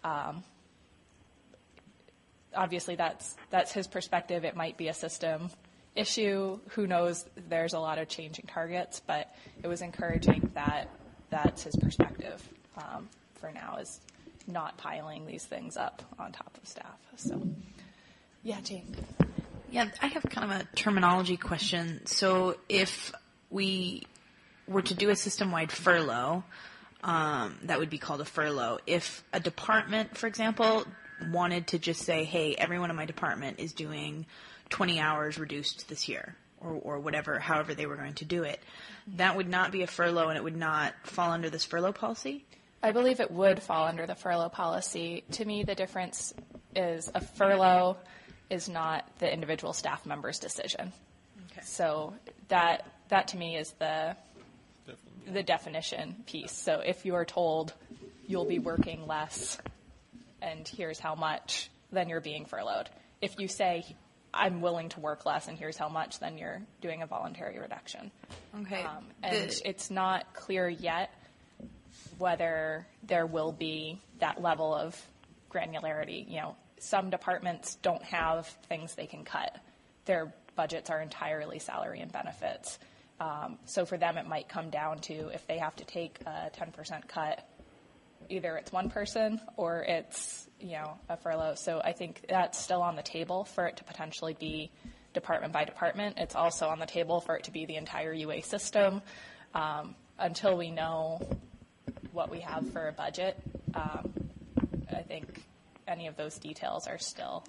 Obviously, that's his perspective. It might be a system issue. Who knows? There's a lot of changing targets, but it was encouraging that that's his perspective for now, is not piling these things up on top of staff. So, yeah, Jane. Yeah, I have kind of a terminology question. So if we were to do a system-wide furlough, that would be called a furlough. If a department, for example, wanted to just say, hey, everyone in my department is doing 20 hours reduced this year, or whatever, however they were going to do it, that would not be a furlough, and it would not fall under this furlough policy? I believe it would fall under the furlough policy. To me, the difference is a furlough is not the individual staff member's decision. Okay. So that to me is the definition piece. So if you are told you'll be working less and here's how much, then you're being furloughed. If you say I'm willing to work less and here's how much, then you're doing a voluntary reduction. Okay. And it's not clear yet whether there will be that level of granularity. Some departments don't have things they can cut. Their budgets are entirely salary and benefits. So for them, it might come down to if they have to take a 10% cut, either it's one person or it's, a furlough. So I think that's still on the table for it to potentially be department by department. It's also on the table for it to be the entire UA system. Until we know what we have for a budget, I think any of those details are still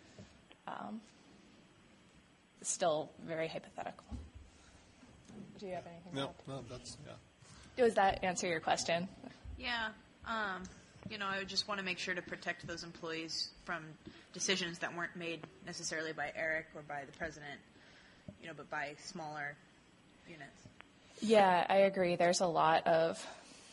very hypothetical. Do you have anything to add? No, that's, yeah. Does that answer your question? Yeah. I would just want to make sure to protect those employees from decisions that weren't made necessarily by Eric or by the president, but by smaller units. Yeah, I agree. There's a lot of...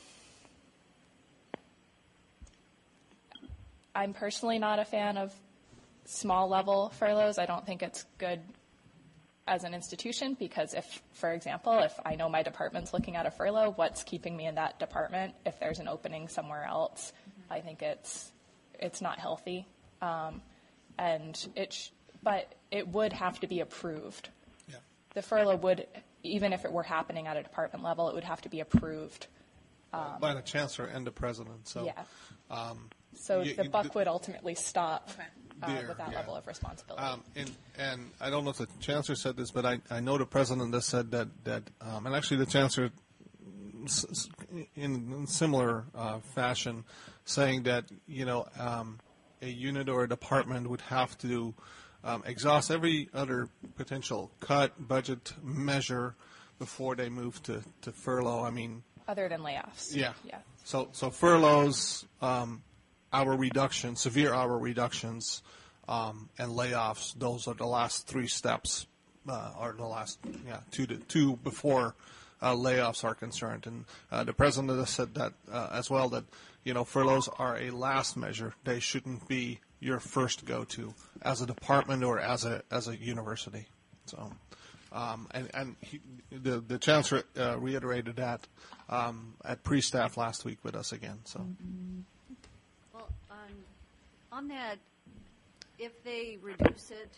I'm personally not a fan of small-level furloughs. I don't think it's good as an institution because if I know my department's looking at a furlough, what's keeping me in that department? If there's an opening somewhere else, I think it's not healthy. But it would have to be approved. Yeah. The furlough would, even if it were happening at a department level, it would have to be approved. By the chancellor and the president. So, yeah. So the buck would ultimately stop There, with that yeah. level of responsibility. And I don't know if the chancellor said this, but I know the president has said that and actually the chancellor in similar fashion, saying that a unit or a department would have to exhaust every other potential cut budget measure before they move to furlough. I mean, other than layoffs. Yeah. Yeah. So furloughs, hour reductions, severe hour reductions, and layoffs. Those are the last three steps, or the last two before layoffs are concerned. And the president has said that as well, that furloughs are a last measure. They shouldn't be your first go-to as a department or as a university. So. The chancellor reiterated that at pre-staff last week with us again. So, well, on that, if they reduce it,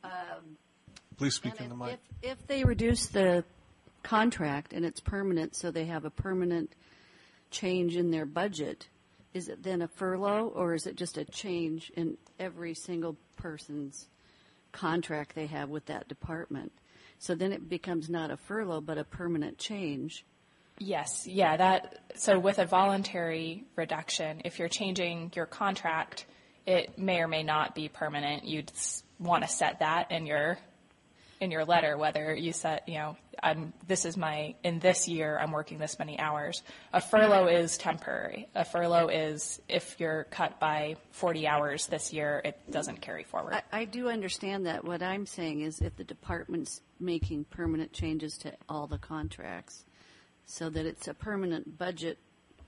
please speak in the mic. If they reduce the contract and it's permanent, so they have a permanent change in their budget, is it then a furlough, or is it just a change in every single person's contract they have with that department? So then it becomes not a furlough, but a permanent change. Yes, yeah. So with a voluntary reduction, if you're changing your contract, it may or may not be permanent. You'd want to set that in your letter, whether you set, in this year I'm working this many hours. A furlough is temporary. A furlough is if you're cut by 40 hours this year, it doesn't carry forward. I do understand that. What I'm saying is if the department's making permanent changes to all the contracts so that it's a permanent budget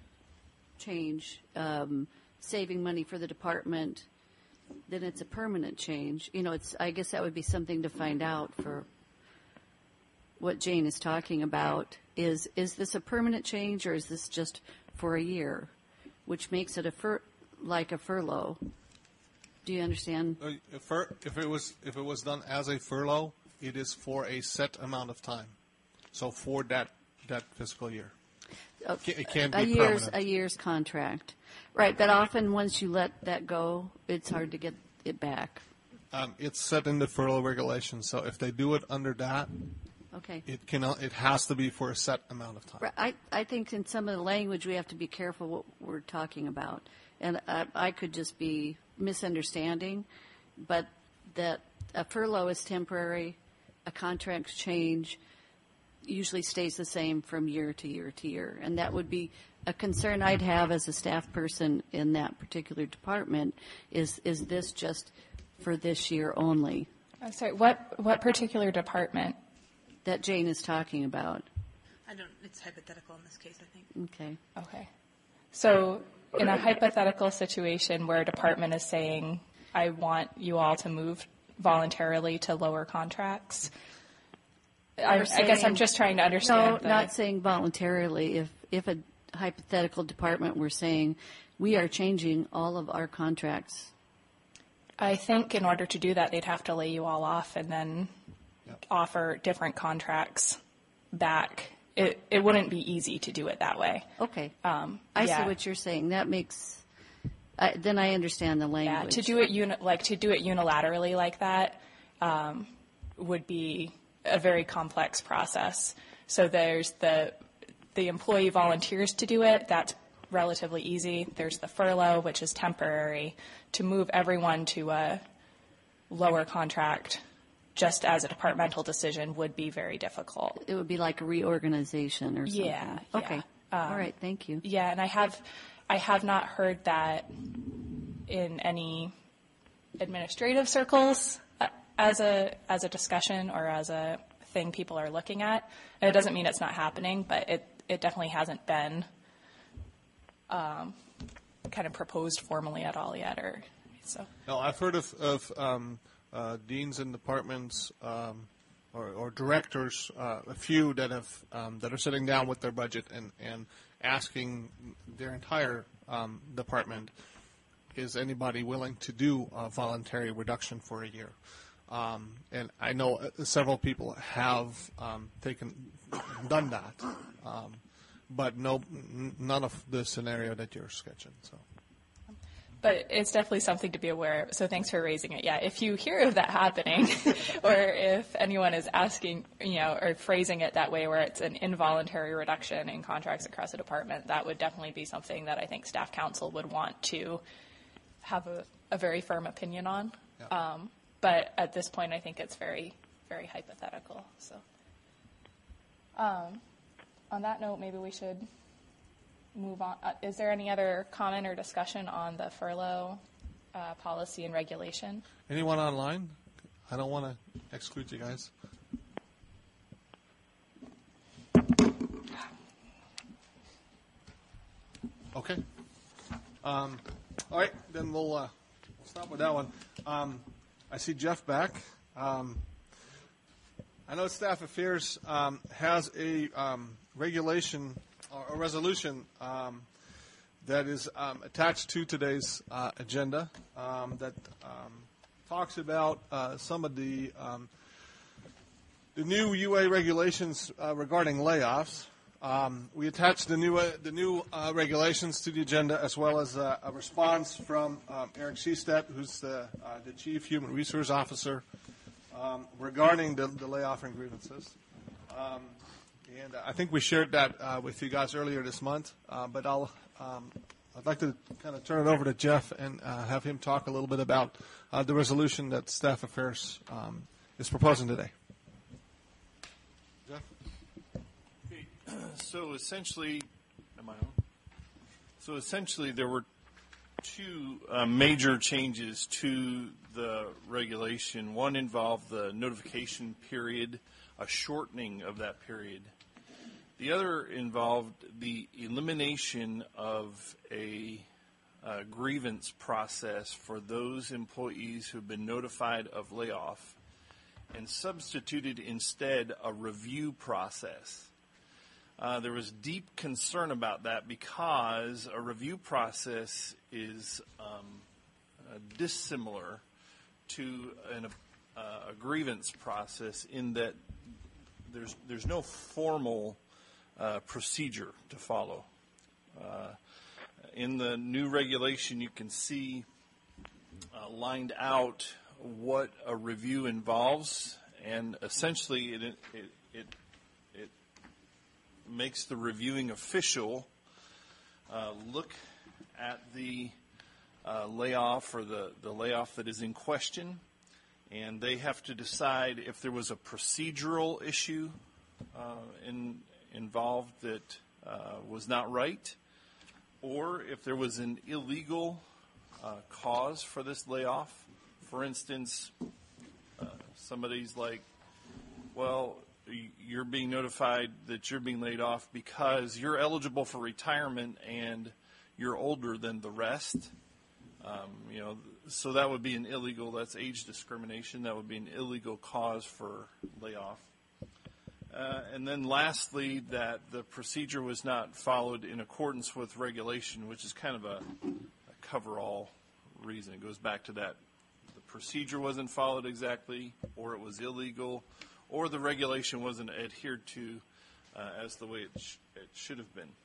change, saving money for the department, then it's a permanent change. I guess that would be something to find out for what Jane is talking about. Is this a permanent change, or is this just for a year, which makes it like a furlough? Do you understand? If it was done as a furlough, it is for a set amount of time. So for that fiscal year, it can't be permanent. A year's contract, right? But often once you let that go, it's hard to get it back. It's set in the furlough regulations. So if they do it under that, okay, it has to be for a set amount of time. I think in some of the language we have to be careful what we're talking about, and I could just be misunderstanding, but that a furlough is temporary, a contract change usually stays the same from year to year to year, and that would be a concern I'd have as a staff person in that particular department. Is this just for this year only? I'm sorry, what particular department? That Jane is talking about. It's hypothetical in this case, I think. Okay. So in a hypothetical situation where a department is saying, I want you all to move voluntarily to lower contracts, I guess I'm just trying to understand. No, not saying voluntarily. If a hypothetical department were saying, we are changing all of our contracts. I think in order to do that, they'd have to lay you all off and then offer different contracts back. It wouldn't be easy to do it that way. Okay. I see what you're saying. That makes then I understand the language. Yeah, to do it unilaterally like that would be a very complex process. So there's the employee volunteers to do it. That's relatively easy. There's the furlough, which is temporary. To move everyone to a lower contract just as a departmental decision would be very difficult. It would be like a reorganization or something. Yeah. Okay. All right. Thank you. Yeah, and I have not heard that in any administrative circles as a discussion or as a thing people are looking at. And it doesn't mean it's not happening, but it definitely hasn't been kind of proposed formally at all yet. No, I've heard of deans and departments or directors, a few that are sitting down with their budget and asking their entire department, is anybody willing to do a voluntary reduction for a year? And I know several people have done that, but none of the scenario that you're sketching. So. But it's definitely something to be aware of. So thanks for raising it. Yeah, if you hear of that happening, or if anyone is asking, or phrasing it that way, where it's an involuntary reduction in contracts across the department, that would definitely be something that I think staff council would want to have a very firm opinion on. Yeah. But at this point, I think it's very, very hypothetical. So, on that note, maybe we should move on. Is there any other comment or discussion on the furlough policy and regulation? Anyone online? I don't want to exclude you guys. Okay. All right, then we'll stop with that one. I see Jeff back. I know Staff Affairs has a regulation or a resolution that is attached to today's agenda that talks about some of the new UA regulations regarding layoffs. We attached the new regulations to the agenda, as well as a response from Eric Seestedt, who's the Chief Human Resource Officer, regarding the layoff and grievances. And I think we shared that with you guys earlier this month, but I'd like to kind of turn it over to Jeff and have him talk a little bit about the resolution that Staff Affairs is proposing today. Jeff? So essentially, am I on? So essentially, there were two major changes to the regulation. One involved the notification period, a shortening of that period. The other involved the elimination of a grievance process for those employees who have been notified of layoff, and substituted instead a review process. There was deep concern about that because a review process is dissimilar to a grievance process in that there's no formal procedure to follow. In the new regulation, you can see lined out what a review involves, and essentially it makes the reviewing official look at the layoff or the layoff that is in question, and they have to decide if there was a procedural issue involved that was not right, or if there was an illegal cause for this layoff. For instance, somebody's like, well, you're being notified that you're being laid off because you're eligible for retirement and you're older than the rest. So that would be an illegal, that's age discrimination. That would be an illegal cause for layoff. And then lastly, that the procedure was not followed in accordance with regulation, which is kind of a cover-all reason. It goes back to that. The procedure wasn't followed exactly, or it was illegal, or the regulation wasn't adhered to as the way it should have been.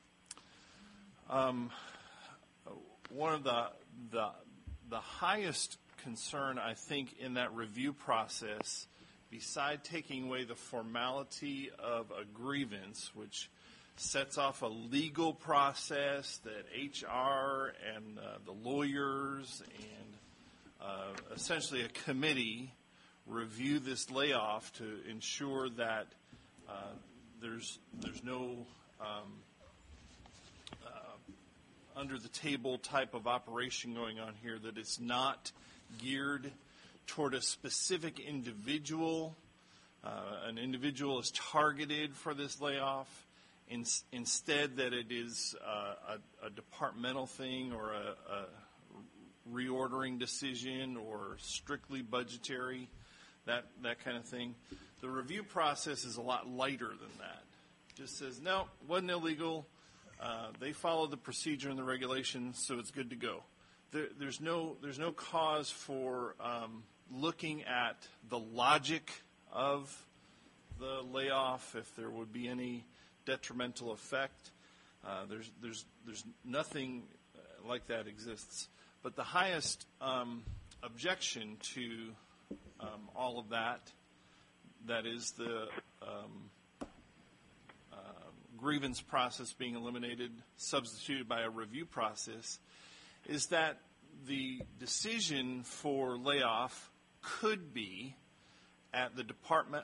One of the highest concern, I think, in that review process, beside taking away the formality of a grievance, which sets off a legal process that HR and the lawyers and essentially a committee review this layoff to ensure that there's no under the table type of operation going on here, that it's not geared toward a specific individual. An individual is targeted for this layoff. Instead, that it is a departmental thing or a reordering decision or strictly budgetary, that kind of thing. The review process is a lot lighter than that. Just says, no, wasn't illegal. They followed the procedure and the regulation, so it's good to go. There's no cause for looking at the logic of the layoff, if there would be any detrimental effect. There's nothing like that exists. But the highest objection to all of that is the grievance process being eliminated, substituted by a review process, is that the decision for layoff could be at the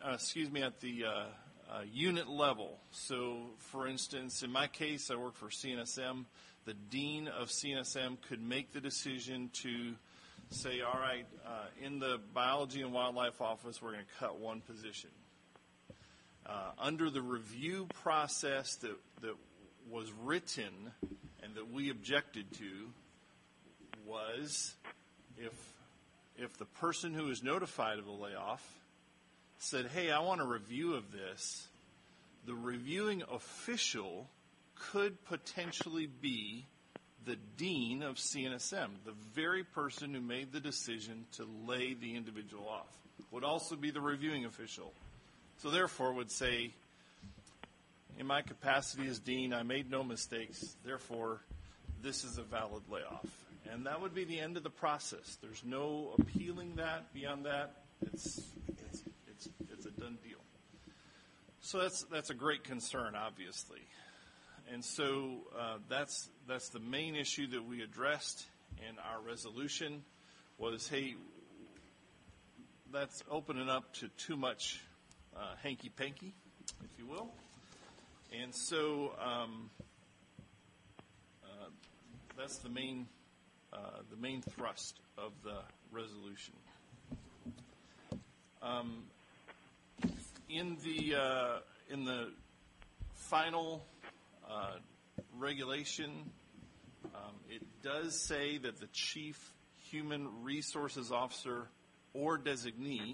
unit level. So, for instance, in my case, I work for CNSM. The dean of CNSM could make the decision to say, all right, in the biology and wildlife office, we're going to cut one position. Under the review process that was written and that we objected to was if the person who was notified of the layoff said, hey, I want a review of this, the reviewing official could potentially be the dean of CNSM, the very person who made the decision to lay the individual off, would also be the reviewing official. So therefore would say, in my capacity as dean, I made no mistakes, therefore this is a valid layoff. And that would be the end of the process. There's no appealing that. Beyond that, it's a done deal. So that's a great concern, obviously. And so that's the main issue that we addressed in our resolution was, hey, that's opening up to too much hanky-panky, if you will. And so that's the main thrust of the resolution. In the final regulation, it does say that the chief human resources officer or designee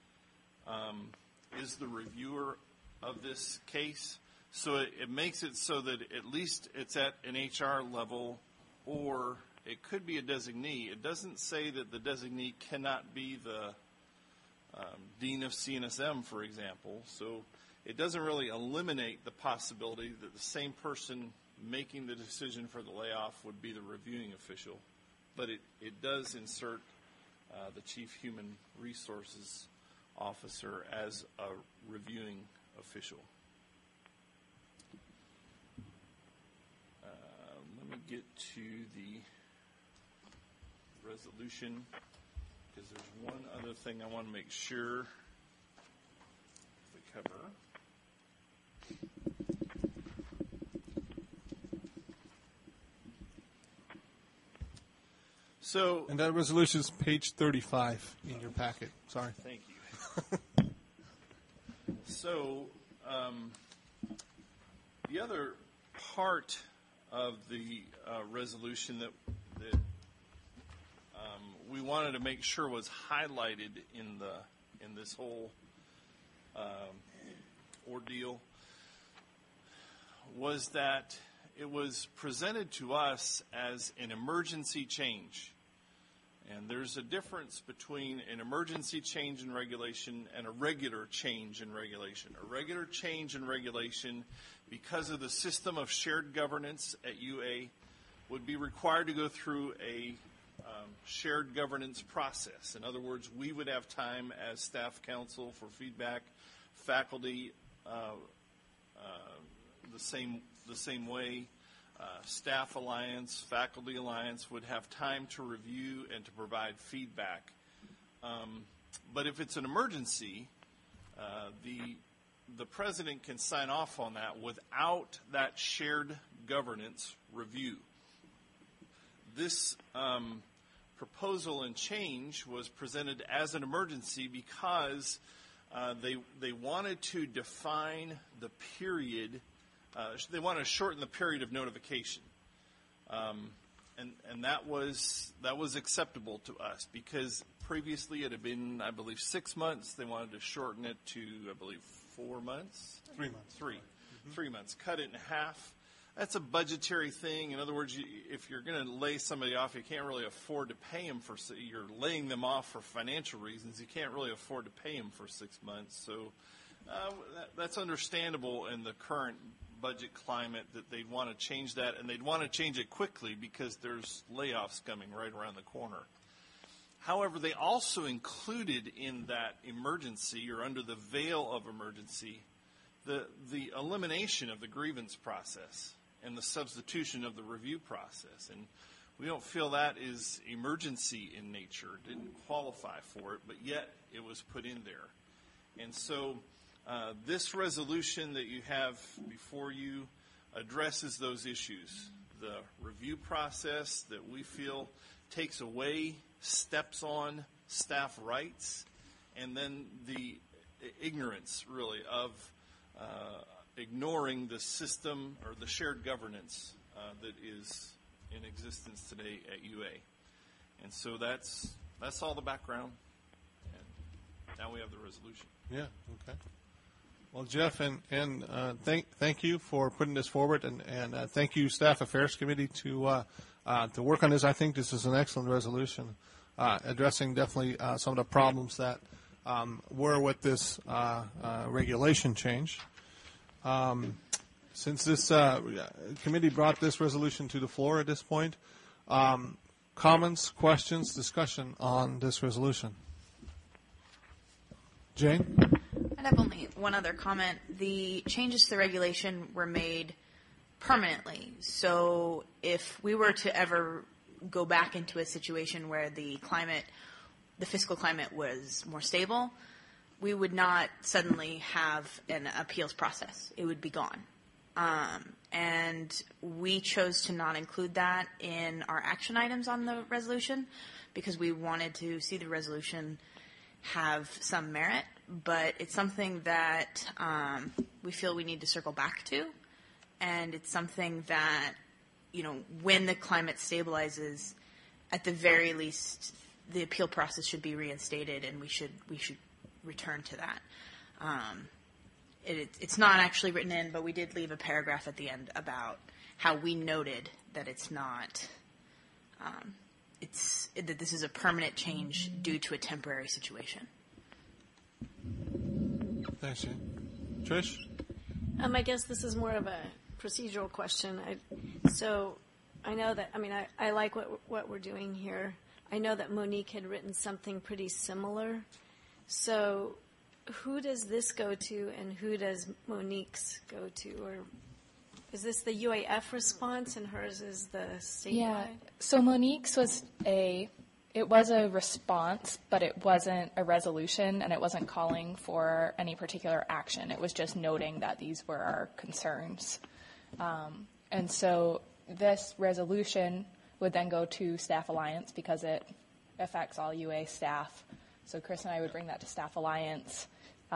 is the reviewer of this case. So it makes it so that at least it's at an HR level, or it could be a designee. It doesn't say that the designee cannot be the dean of CNSM, for example. So it doesn't really eliminate the possibility that the same person making the decision for the layoff would be the reviewing official. But it does insert the chief human resources officer as a reviewing official. Let me get to the resolution, because there's one other thing I want to make sure we cover. So, and that resolution is page 35 in your packet. Sorry. Thank you. So, the other part of the resolution that we wanted to make sure was highlighted in this whole ordeal was that it was presented to us as an emergency change. And there's a difference between an emergency change in regulation and a regular change in regulation. A regular change in regulation, because of the system of shared governance at UA, would be required to go through a shared governance process. In other words, we would have time as staff council for feedback, faculty the same way. Staff Alliance, Faculty Alliance would have time to review and to provide feedback. But if it's an emergency, the president can sign off on that without that shared governance review. This proposal and change was presented as an emergency because they wanted to define the period. They want to shorten the period of notification, and that was acceptable to us because previously it had been, I believe, 6 months. They wanted to shorten it to, I believe, 4 months. 3 months. 3 months. Cut it in half. That's a budgetary thing. In other words, if you're going to lay somebody off, you can't really afford to pay them you're laying them off for financial reasons. You can't really afford to pay them for 6 months. So that's understandable in the current budget climate that they'd want to change that, and they'd want to change it quickly because there's layoffs coming right around the corner. However, they also included in that emergency, or under the veil of emergency, the elimination of the grievance process and the substitution of the review process. And we don't feel that is emergency in nature, didn't qualify for it, but yet it was put in there. And so this resolution that you have before you addresses those issues. The review process that we feel takes away, steps on staff rights, and then the ignorance, really, of ignoring the system or the shared governance that is in existence today at UA. And so that's all the background. And now we have the resolution. Yeah, okay. Well, Jeff, and thank you for putting this forward, and thank you, Staff Affairs Committee, to work on this. I think this is an excellent resolution, addressing definitely some of the problems that were with this regulation change. Since this committee brought this resolution to the floor at this point, comments, questions, discussion on this resolution? Jane? I'd have only one other comment. The changes to the regulation were made permanently. So if we were to ever go back into a situation where the fiscal climate was more stable, we would not suddenly have an appeals process. It would be gone. And we chose to not include that in our action items on the resolution because we wanted to see the resolution have some merit, but it's something that we feel we need to circle back to, and it's something that, when the climate stabilizes, at the very least, the appeal process should be reinstated, and we should return to that. It's not actually written in, but we did leave a paragraph at the end about how we noted that it's not. That this is a permanent change due to a temporary situation. Thanks, Jane. Trish? I guess this is more of a procedural question. So I know that, I like what we're doing here. I know that Monique had written something pretty similar. So who does this go to and who does Monique's go to? Or is this the UAF response and hers is the statewide? Yeah. So Monique's was a response, but it wasn't a resolution, and it wasn't calling for any particular action. It was just noting that these were our concerns. And so this resolution would then go to Staff Alliance because it affects all UA staff. So Chris and I would bring that to Staff Alliance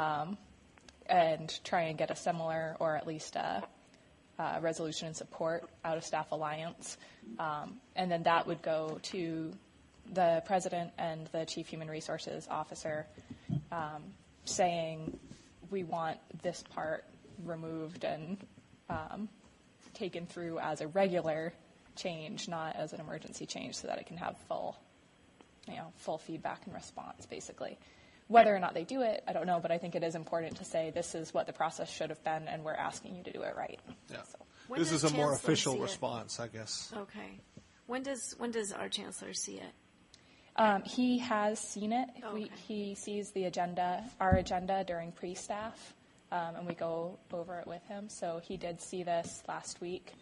and try and get a similar, or at least a resolution and support out of Staff Alliance. And then that would go to the president and the chief human resources officer saying we want this part removed and taken through as a regular change, not as an emergency change, so that it can have full feedback and response, basically. Whether or not they do it, I don't know, but I think it is important to say this is what the process should have been, and we're asking you to do it right. Yeah. So. This is a more official response, I guess. Okay. When does our chancellor see it? He has seen it. Okay. He sees our agenda during pre-staff, and we go over it with him. So he did see this last week,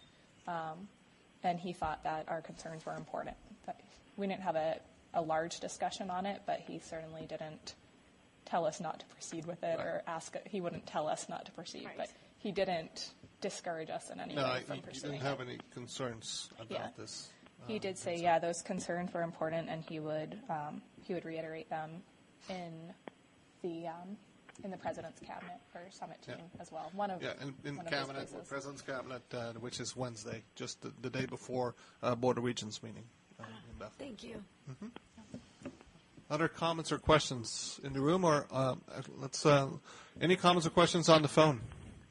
and he thought that our concerns were important. But we didn't have a large discussion on it, but he certainly didn't tell us not to proceed with it or ask it. He wouldn't tell us not to proceed, right. but he didn't discourage us in any way from pursuing it. He didn't have any concerns about this. He did say, those concerns were important, and he would reiterate them in the president's cabinet or summit team as well. In cabinet, president's cabinet, which is Wednesday, just the day before Board of Regents meeting. Thank you. Mm-hmm. Other comments or questions in the room, or any comments or questions on the phone?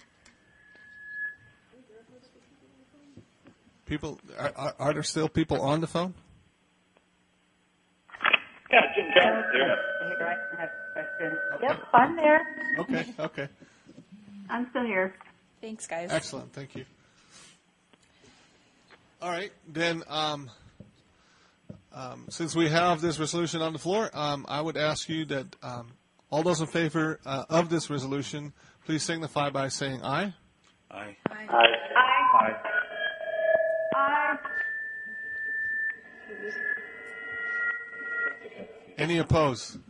People, are there still people on the phone? Yeah, Jim Jones here. Here, I have a question. Yep, I'm there. Okay. I'm still here. Thanks, guys. Excellent. Thank you. All right. Then, since we have this resolution on the floor, I would ask you that all those in favor of this resolution, please signify by saying aye. Aye. Aye. Aye. Aye. Any opposed?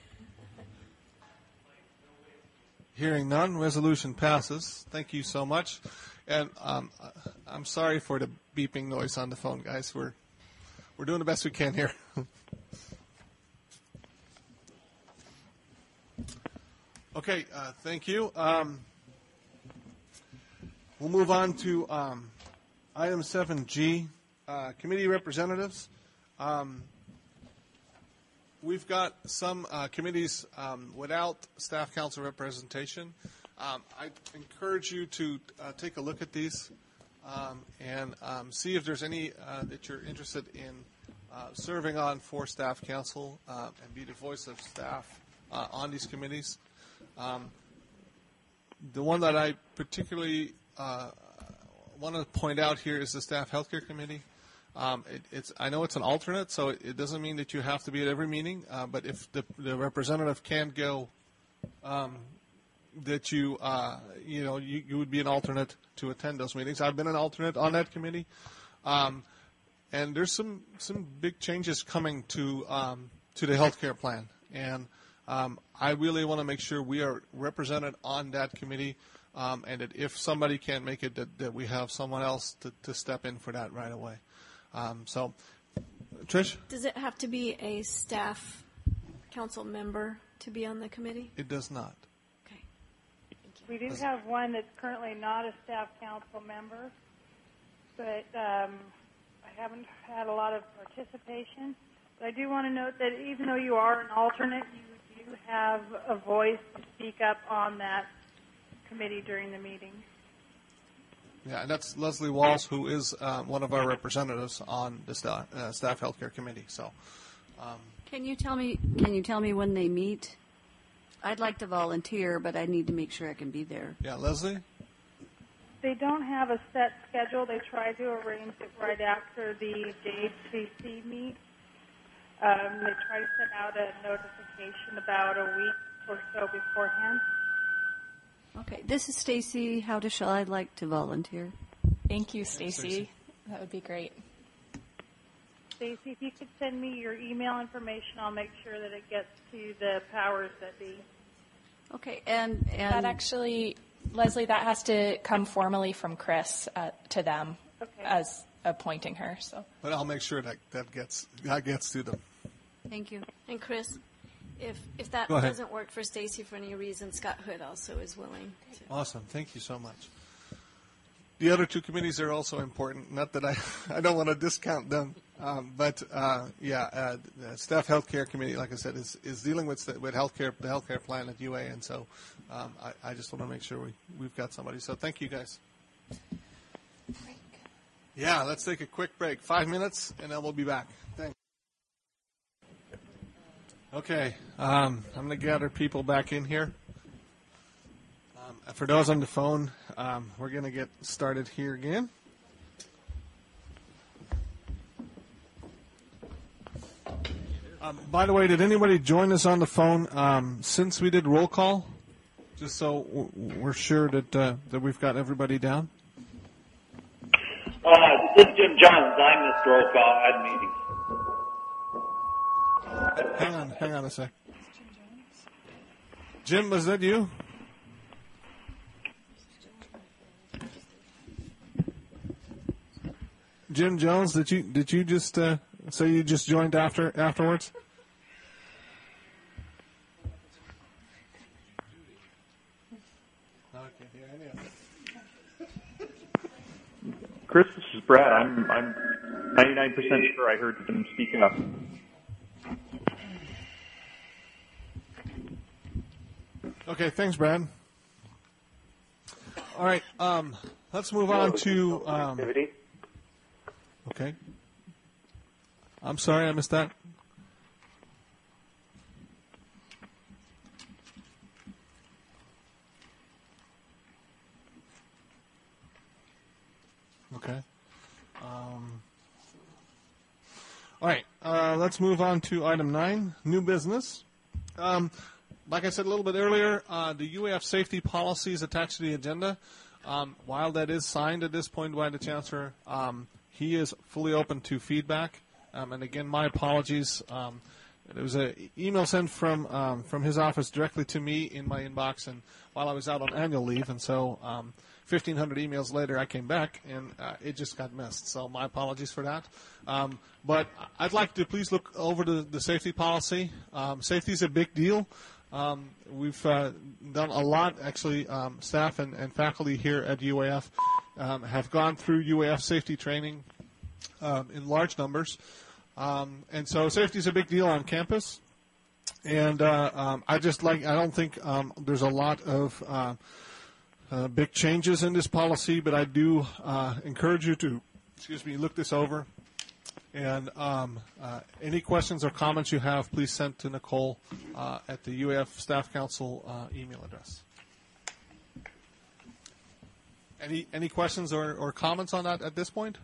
Hearing none, resolution passes. Thank you so much. And I'm sorry for the beeping noise on the phone, guys. We're doing the best we can here. Okay, thank you. We'll move on to item 7G, committee representatives. We've got some committees without staff council representation. I encourage you to take a look at these and see if there's any that you're interested in serving on for staff council and be the voice of staff on these committees. The one that I particularly want to point out here is the Staff Healthcare Committee. I know it's an alternate, so it doesn't mean that you have to be at every meeting. But if the representative can't go, that you would be an alternate to attend those meetings. I've been an alternate on that committee, and there's some big changes coming to the healthcare plan, and I really want to make sure we are represented on that committee, and that if somebody can't make it, that we have someone else to step in for that right away. So, Trish? Does it have to be a staff council member to be on the committee? It does not. Okay. We do have one that's currently not a staff council member, but I haven't had a lot of participation. But I do want to note that even though you are an alternate, you do have a voice to speak up on that committee during the meeting. Yeah, and that's Leslie Walsh, who is one of our representatives on the Staff Healthcare Committee. So, Can you tell me when they meet? I'd like to volunteer, but I need to make sure I can be there. Yeah, Leslie? They don't have a set schedule. They try to arrange it right after the JHCC meet. They try to send out a notification about a week or so beforehand. Okay, this is Stacy. How shall I like to volunteer? Thank you, Stacy. That would be great. Stacy, if you could send me your email information, I'll make sure that it gets to the powers that be. Okay, and that actually, Leslie, that has to come formally from Chris to them as appointing her. So, but I'll make sure that gets to them. Thank you. And Chris, if that doesn't work for Stacy for any reason, Scott Hood also is willing to. Awesome. Thank you so much. The other two committees are also important. Not that I don't want to discount them, but the Staff Healthcare Committee, like I said, is dealing with healthcare, the healthcare plan at UA, and so I just want to make sure we've got somebody. So thank you, guys. Break. Yeah, let's take a quick break, 5 minutes, and then we'll be back. Thanks. Okay, I'm going to gather people back in here. For those on the phone, we're going to get started here again. By the way, did anybody join us on the phone since we did roll call? Just so we're sure that we've got everybody down. This is Jim Johns. I missed roll call at meetings. Hang on a sec. Jim, was that you? Jim Jones, did you just so you just joined afterwards? Chris, this is Brad. I'm 99% sure I heard him speaking up. Okay, thanks, Brad. All right, let's move on to. Okay. I'm sorry, I missed that. let's move on to item 9, new business. Like I said a little bit earlier, the UAF safety policy is attached to the agenda. While that is signed at this point by the Chancellor, he is fully open to feedback. And again, my apologies. There was an email sent from his office directly to me in my inbox, and while I was out on annual leave, and so 1,500 emails later, I came back, and it just got missed. So my apologies for that. But I'd like to please look over the safety policy. Safety is a big deal. We've done a lot, actually. Staff and faculty here at UAF have gone through UAF safety training in large numbers. And so safety is a big deal on campus. And I don't think there's a lot of big changes in this policy, but I do encourage you to, look this over. And any questions or comments you have, please send to Nicole at the UAF Staff Council email address. Any questions or comments on that at this point?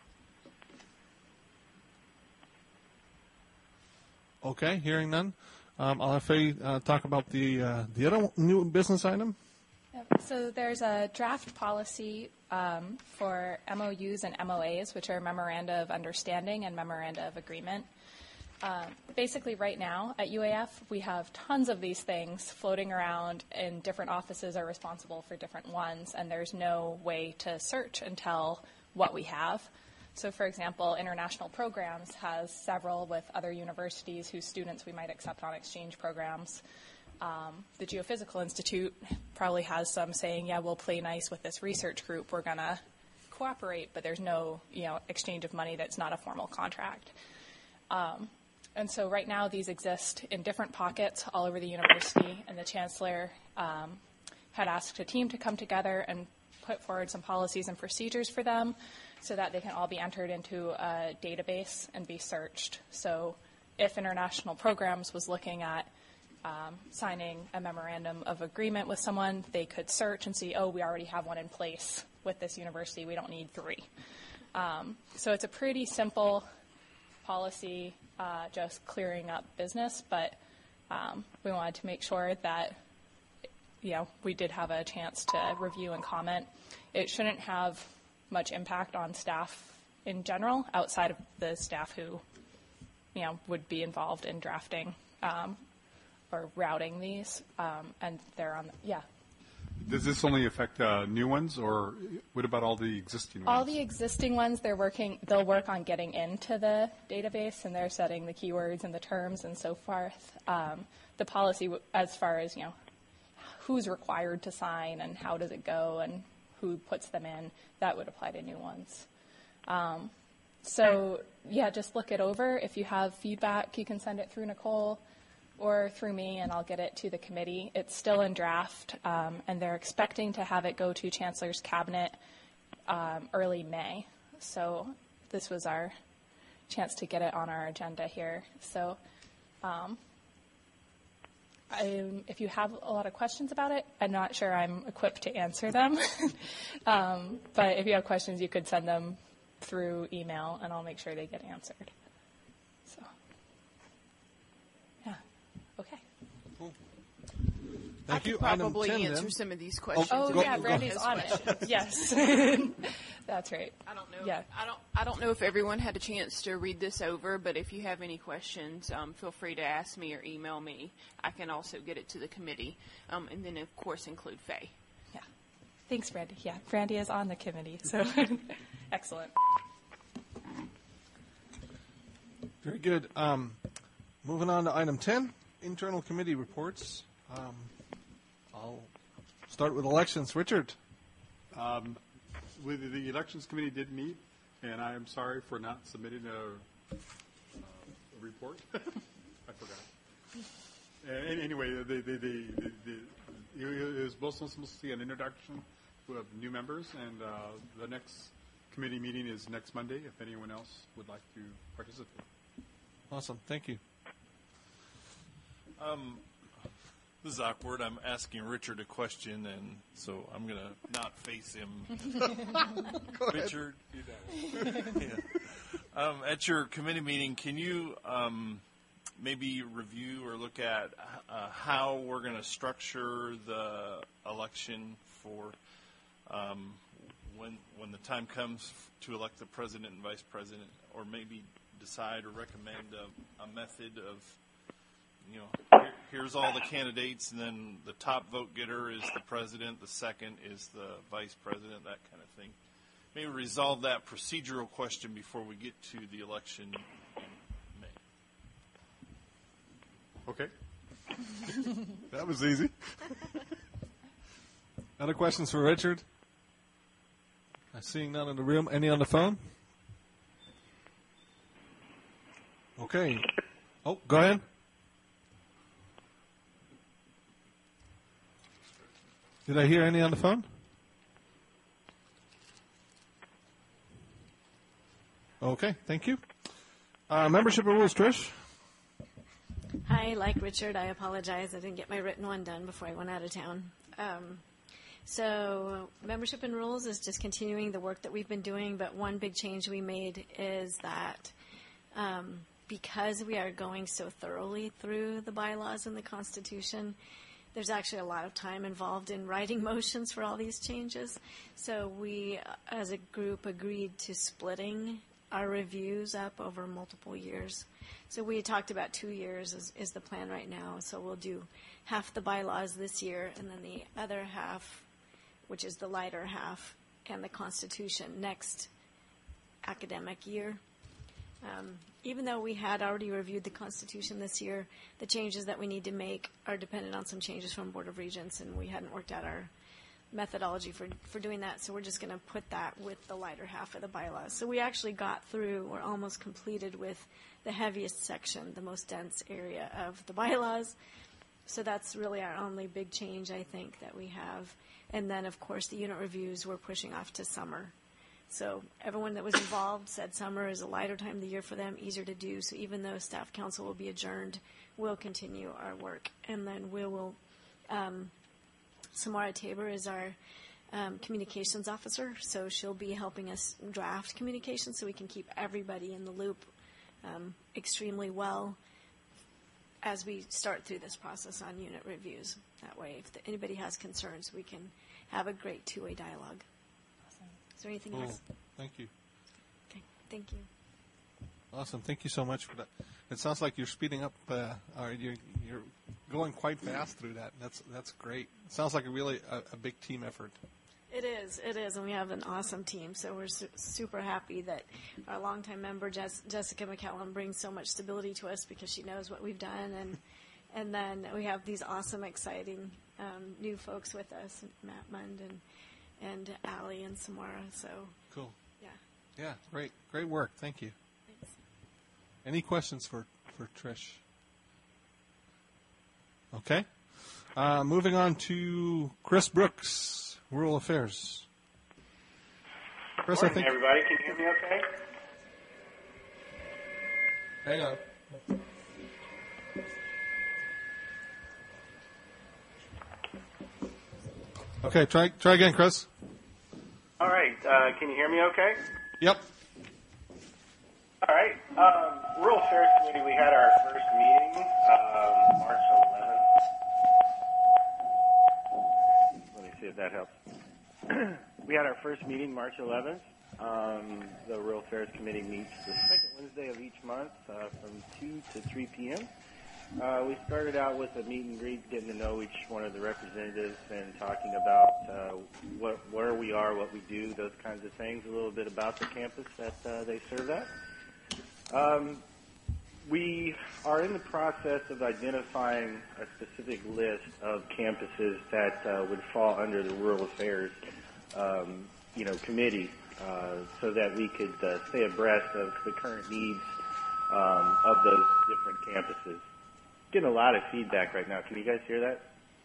Okay, hearing none. I'll have Faye talk about the other new business item. Yep. So there's a draft policy for MOUs and MOAs, which are Memoranda of Understanding and Memoranda of Agreement. Basically, right now at UAF, we have tons of these things floating around, and different offices are responsible for different ones, and there's no way to search and tell what we have. So, for example, International Programs has several with other universities whose students we might accept on exchange programs. The Geophysical Institute probably has some saying, yeah, we'll play nice with this research group. We're going to cooperate, but there's no, exchange of money that's not a formal contract. And so right now these exist in different pockets all over the university, and the Chancellor had asked a team to come together and put forward some policies and procedures for them so that they can all be entered into a database and be searched. So if International Programs was looking at signing a memorandum of agreement with someone, they could search and see, oh, we already have one in place with this university. We don't need 3. So it's a pretty simple policy, just clearing up business, but we wanted to make sure that we did have a chance to review and comment. It shouldn't have much impact on staff in general, outside of the staff who, would be involved in drafting or routing these, and they're on. Does this only affect new ones, or what about all the existing ones? All the existing ones, they'll work on getting into the database, and they're setting the keywords and the terms and so forth. The policy, as far as, who's required to sign and how does it go and who puts them in, that would apply to new ones. Just look it over. If you have feedback, you can send it through Nicole or through me, and I'll get it to the committee. It's still in draft, and they're expecting to have it go to Chancellor's Cabinet early May. So this was our chance to get it on our agenda here. So if you have a lot of questions about it, I'm not sure I'm equipped to answer them. But if you have questions, you could send them through email, and I'll make sure they get answered. So, okay. Cool. I could probably answer some of these questions. Brandy's on it. Yes, that's right. I don't know. Yeah. I don't know if everyone had a chance to read this over, but if you have any questions, feel free to ask me or email me. I can also get it to the committee, and then of course include Faye. Yeah. Thanks, Brandy. Yeah, Brandy is on the committee, so excellent. Very good. Moving on to item 10, internal committee reports. I'll start with elections. Richard. The elections committee did meet, and I am sorry for not submitting a report. I forgot. Anyway, it was mostly an introduction of new members, and the next committee meeting is next Monday, if anyone else would like to participate. Awesome. Thank you. This is awkward. I'm asking Richard a question, and so I'm going to not face him. Richard, At your committee meeting, can you maybe review or look at how we're going to structure the election for when the time comes to elect the president and vice president, or maybe decide or recommend a method of, here's all the candidates, and then the top vote getter is the president, the second is the vice president, that kind of thing. Maybe resolve that procedural question before we get to the election in May. Okay. That was easy. Other questions for Richard? I'm seeing none in the room. Any on the phone? Okay. Oh, go ahead. Did I hear any on the phone? Okay, thank you. Membership and rules, Trish. Hi, like Richard, I apologize. I didn't get my written one done before I went out of town. So membership and rules is just continuing the work that we've been doing, but one big change we made is that because we are going so thoroughly through the bylaws and the Constitution, there's actually a lot of time involved in writing motions for all these changes. So we, as a group, agreed to splitting our reviews up over multiple years. So we talked about 2 years is the plan right now. So we'll do half the bylaws this year, and then the other half, which is the lighter half, and the Constitution next academic year. Even though we had already reviewed the Constitution this year, the changes that we need to make are dependent on some changes from Board of Regents, and we hadn't worked out our methodology for doing that, so we're just going to put that with the lighter half of the bylaws. So we actually got through, or almost completed with the heaviest section, the most dense area of the bylaws. So that's really our only big change, I think, that we have. And then, of course, the unit reviews we're pushing off to summer. So everyone that was involved said summer is a lighter time of the year for them, easier to do. So even though staff council will be adjourned, we'll continue our work. And then we will, Samara Tabor is our communications officer, so she'll be helping us draft communications so we can keep everybody in the loop extremely well as we start through this process on unit reviews. That way, if anybody has concerns, we can have a great two-way dialogue. Awesome. Is there anything else? Thank you. Okay, thank you. Awesome. Thank you so much for that. It sounds like you're speeding up. You're going quite fast through that. That's great. It sounds like a big team effort. It is, and we have an awesome team. So we're super happy that our longtime member Jessica McCallum brings so much stability to us because she knows what we've done, and then we have these awesome, exciting new folks with us, Matt Mund and Allie and Samara. So cool. Yeah, great work. Thank you. Thanks. Any questions for Trish? Okay. Moving on to Chris Brooks, Rural Affairs. Chris, Morning, everybody. Can you hear me okay? Hang on. Okay, try again, Chris. All right. Can you hear me okay? Yep. All right. Rural Affairs Committee, we had our first meeting March 11th. Let me see if that helps. We had our first meeting March 11th. The Rural Affairs Committee meets the second Wednesday of each month from 2 to 3 p.m. We started out with a meet and greet, getting to know each one of the representatives and talking about where we are, what we do, those kinds of things, a little bit about the campus that they serve at. We are in the process of identifying a specific list of campuses that would fall under the Rural Affairs committee so that we could stay abreast of the current needs of those different campuses. Getting a lot of feedback right now. Can you guys hear that?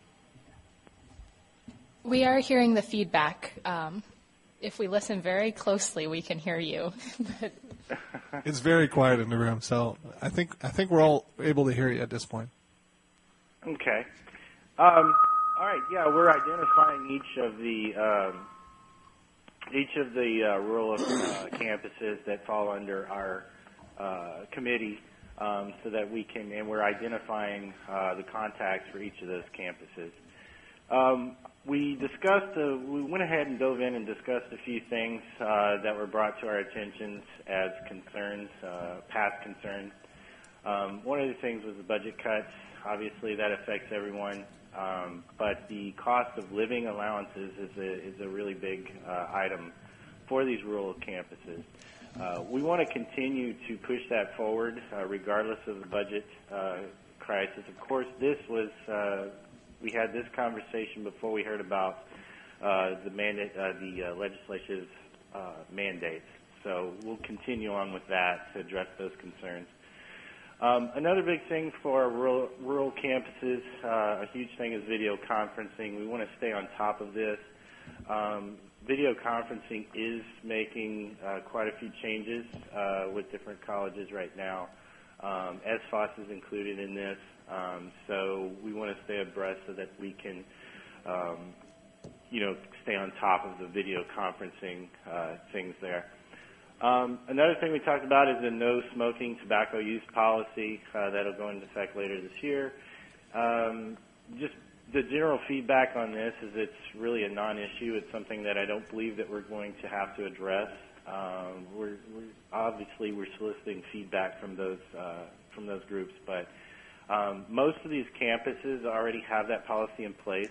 We are hearing the feedback. If we listen very closely, we can hear you. It's very quiet in the room, so I think we're all able to hear you at this point. Okay. All right. Yeah, we're identifying each of the each of the rural campuses that fall under our committee, so that we can, and we're identifying the contacts for each of those campuses. We went ahead and dove in and discussed a few things that were brought to our attention as concerns, past concerns. One of the things was the budget cuts. Obviously, that affects everyone, but the cost of living allowances is a really big item for these rural campuses. We want to continue to push that forward, regardless of the budget crisis. Of course, we had this conversation before we heard about the mandate, the legislative mandates. So we'll continue on with that to address those concerns. Another big thing for rural campuses, a huge thing, is video conferencing. We want to stay on top of this. Video conferencing is making quite a few changes with different colleges right now. SFOS is included in this, so we want to stay abreast so that we can, stay on top of the video conferencing things there. Another thing we talked about is the no smoking tobacco use policy that'll go into effect later this year. Just the general feedback on this is it's really a non-issue. It's something that I don't believe that we're going to have to address. We're soliciting feedback from those groups, but most of these campuses already have that policy in place.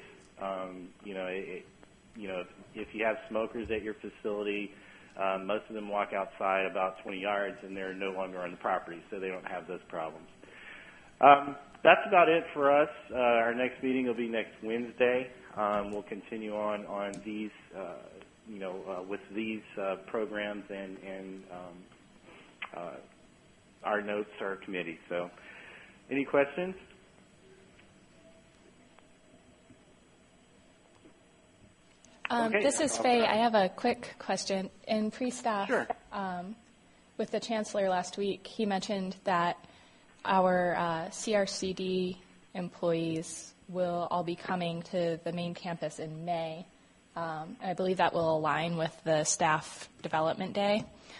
If you have smokers at your facility, most of them walk outside about 20 yards and they're no longer on the property, so they don't have those problems. That's about it for us. Our next meeting will be next Wednesday. We'll continue on these, with these programs and our notes, our committee. So, any questions? Okay. This is Faye. I have a quick question. In pre-staff, sure. With the Chancellor last week, he mentioned that our CRCD employees will all be coming to the main campus in May. I believe that will align with the Staff Development Day.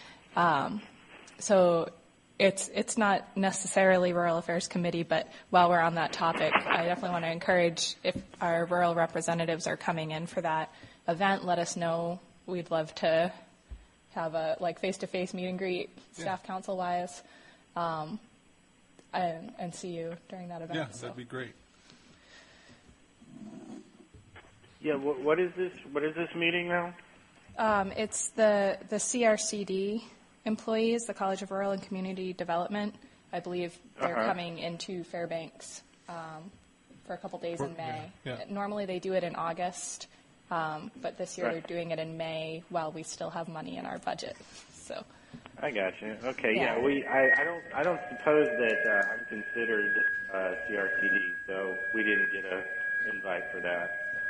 So it's not necessarily Rural Affairs Committee, but while we're on that topic, I definitely want to encourage, if our rural representatives are coming in for that event, let us know. We'd love to have a face-to-face meet and greet, staff council wise, and see you during that event. Yeah, that'd be great. Yeah, what is this? What is this meeting now? It's the CRCD employees, the College of Rural and Community Development. I believe they're coming into Fairbanks for a couple days in May. Yeah. Normally they do it in August, but this year they're doing it in May while we still have money in our budget. So. I got you. Okay, yeah. I don't suppose that I'm considered CRCD, so we didn't get an invite for that.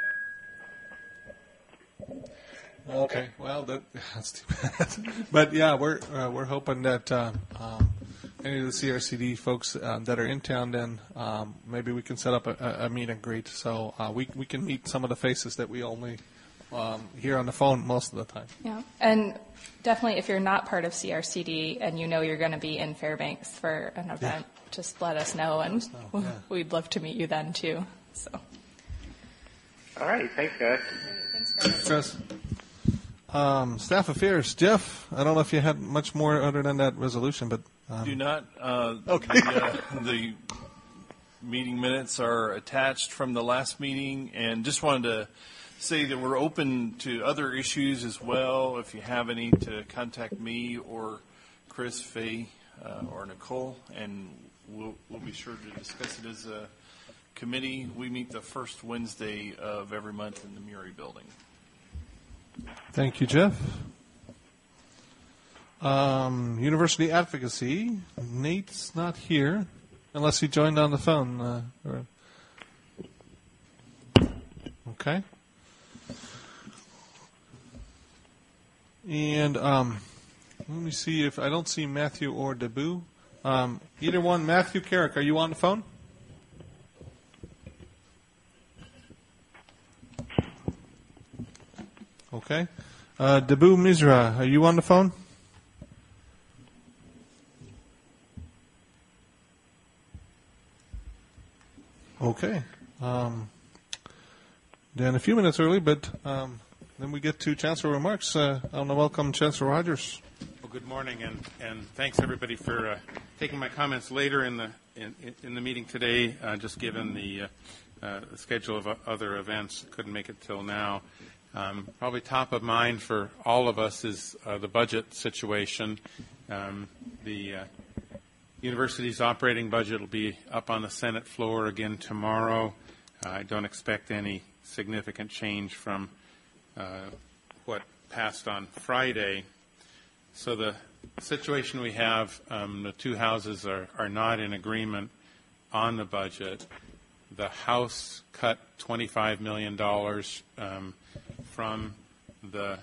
Okay, well that's too bad. But yeah, we're hoping that any of the CRCD folks that are in town, then maybe we can set up a meet and greet, so we can meet some of the faces that we only hear on the phone most of the time. Yeah, and definitely if you're not part of CRCD and you know you're going to be in Fairbanks for an event, just let us know, and we'd love to meet you then too. So. All right, thanks guys. Thanks, Chris. Staff Affairs, Jeff. I don't know if you had much more other than that resolution, but do not. Okay. The meeting minutes are attached from the last meeting, and just wanted to say that we're open to other issues as well. If you have any, to contact me or Chris, Faye, or Nicole, and we'll be sure to discuss it as a committee. We meet the first Wednesday of every month in the Murray building. Thank you, Jeff. University advocacy. Nate's not here, unless he joined on the phone. Okay. And let me see if I don't see Matthew or Debu. Either one. Matthew Carrick, are you on the phone? Okay. Dabu Misra, are you on the phone? Okay. Then a few minutes early, but then we get to Chancellor remarks. I want to welcome Chancellor Rogers. Well, good morning, and thanks everybody for taking my comments later in the meeting today. Just given the schedule of other events, couldn't make it till now. Probably top of mind for all of us is the budget situation. The university's operating budget will be up on the Senate floor again tomorrow. I don't expect any significant change from what passed on Friday. So the situation we have, the two houses are not in agreement on the budget. The House cut $25 million from the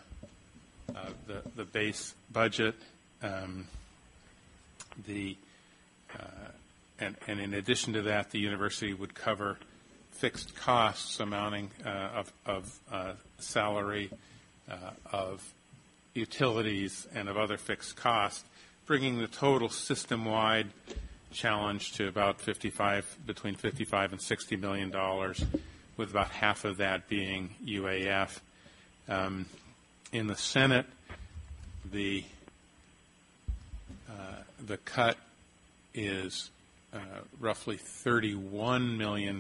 base budget. And in addition to that, the university would cover fixed costs amounting of salary, of utilities, and of other fixed costs, bringing the total system-wide challenge to about between $55 and $60 million, with about half of that being UAF. In the Senate, the cut is roughly $31 million,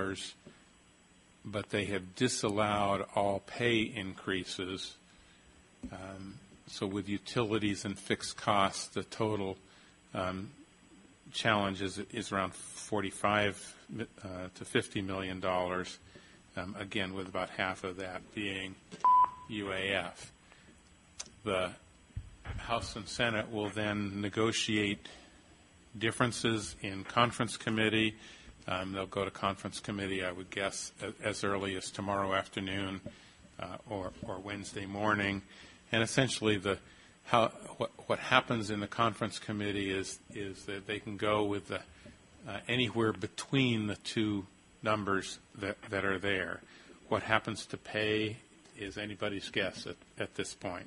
but they have disallowed all pay increases. So with utilities and fixed costs, the total challenge is around $45 to $50 million, again with about half of that being UAF. The House and Senate will then negotiate differences in conference committee. They'll go to conference committee, I would guess, as early as tomorrow afternoon or Wednesday morning. And essentially, what happens in the conference committee is that they can go with anywhere between the two numbers that are there. What happens to pay is anybody's guess at this point.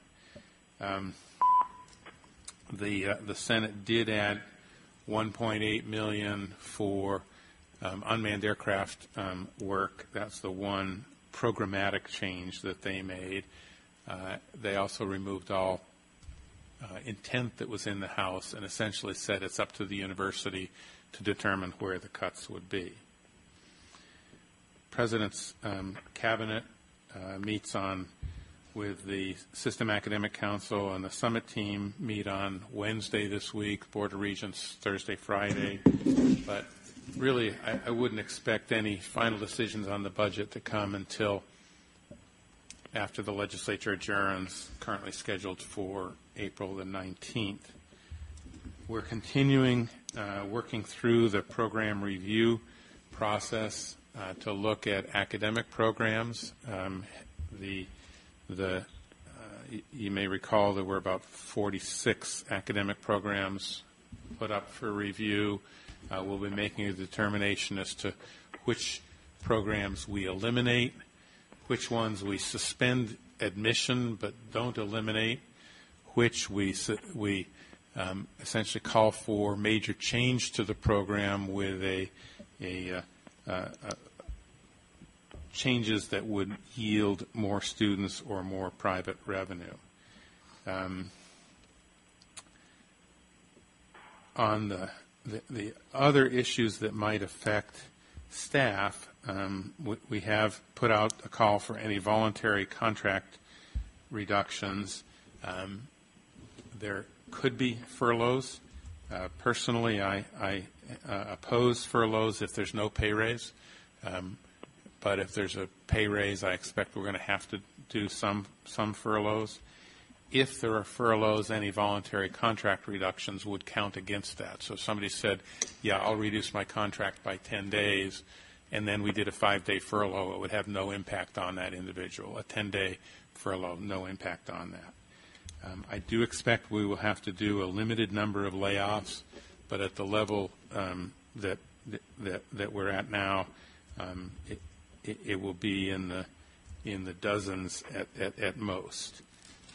The Senate did add $1.8 million for unmanned aircraft work. That's the one programmatic change that they made. They also removed all intent that was in the House and essentially said it's up to the university to determine where the cuts would be. President's cabinet meets with the System Academic Council, and the summit team meet on Wednesday this week, Board of Regents Thursday, Friday. But really, I wouldn't expect any final decisions on the budget to come until after the legislature adjourns, currently scheduled for April the 19th. We're continuing working through the program review process to look at academic programs. You may recall there were about 46 academic programs put up for review. We'll be making a determination as to which programs we eliminate, which ones we suspend admission but don't eliminate, which we essentially call for major change to the program with changes that would yield more students or more private revenue. On the other issues that might affect staff, we have put out a call for any voluntary contract reductions. There could be furloughs. Personally, I oppose furloughs if there's no pay raise. But if there's a pay raise, I expect we're going to have to do some furloughs. If there are furloughs, any voluntary contract reductions would count against that. So if somebody said, yeah, I'll reduce my contract by 10 days, and then we did a 5-day furlough, it would have no impact on that individual. A 10-day furlough, no impact on that. I do expect we will have to do a limited number of layoffs, but at the level that we're at now, it will be in the dozens at most.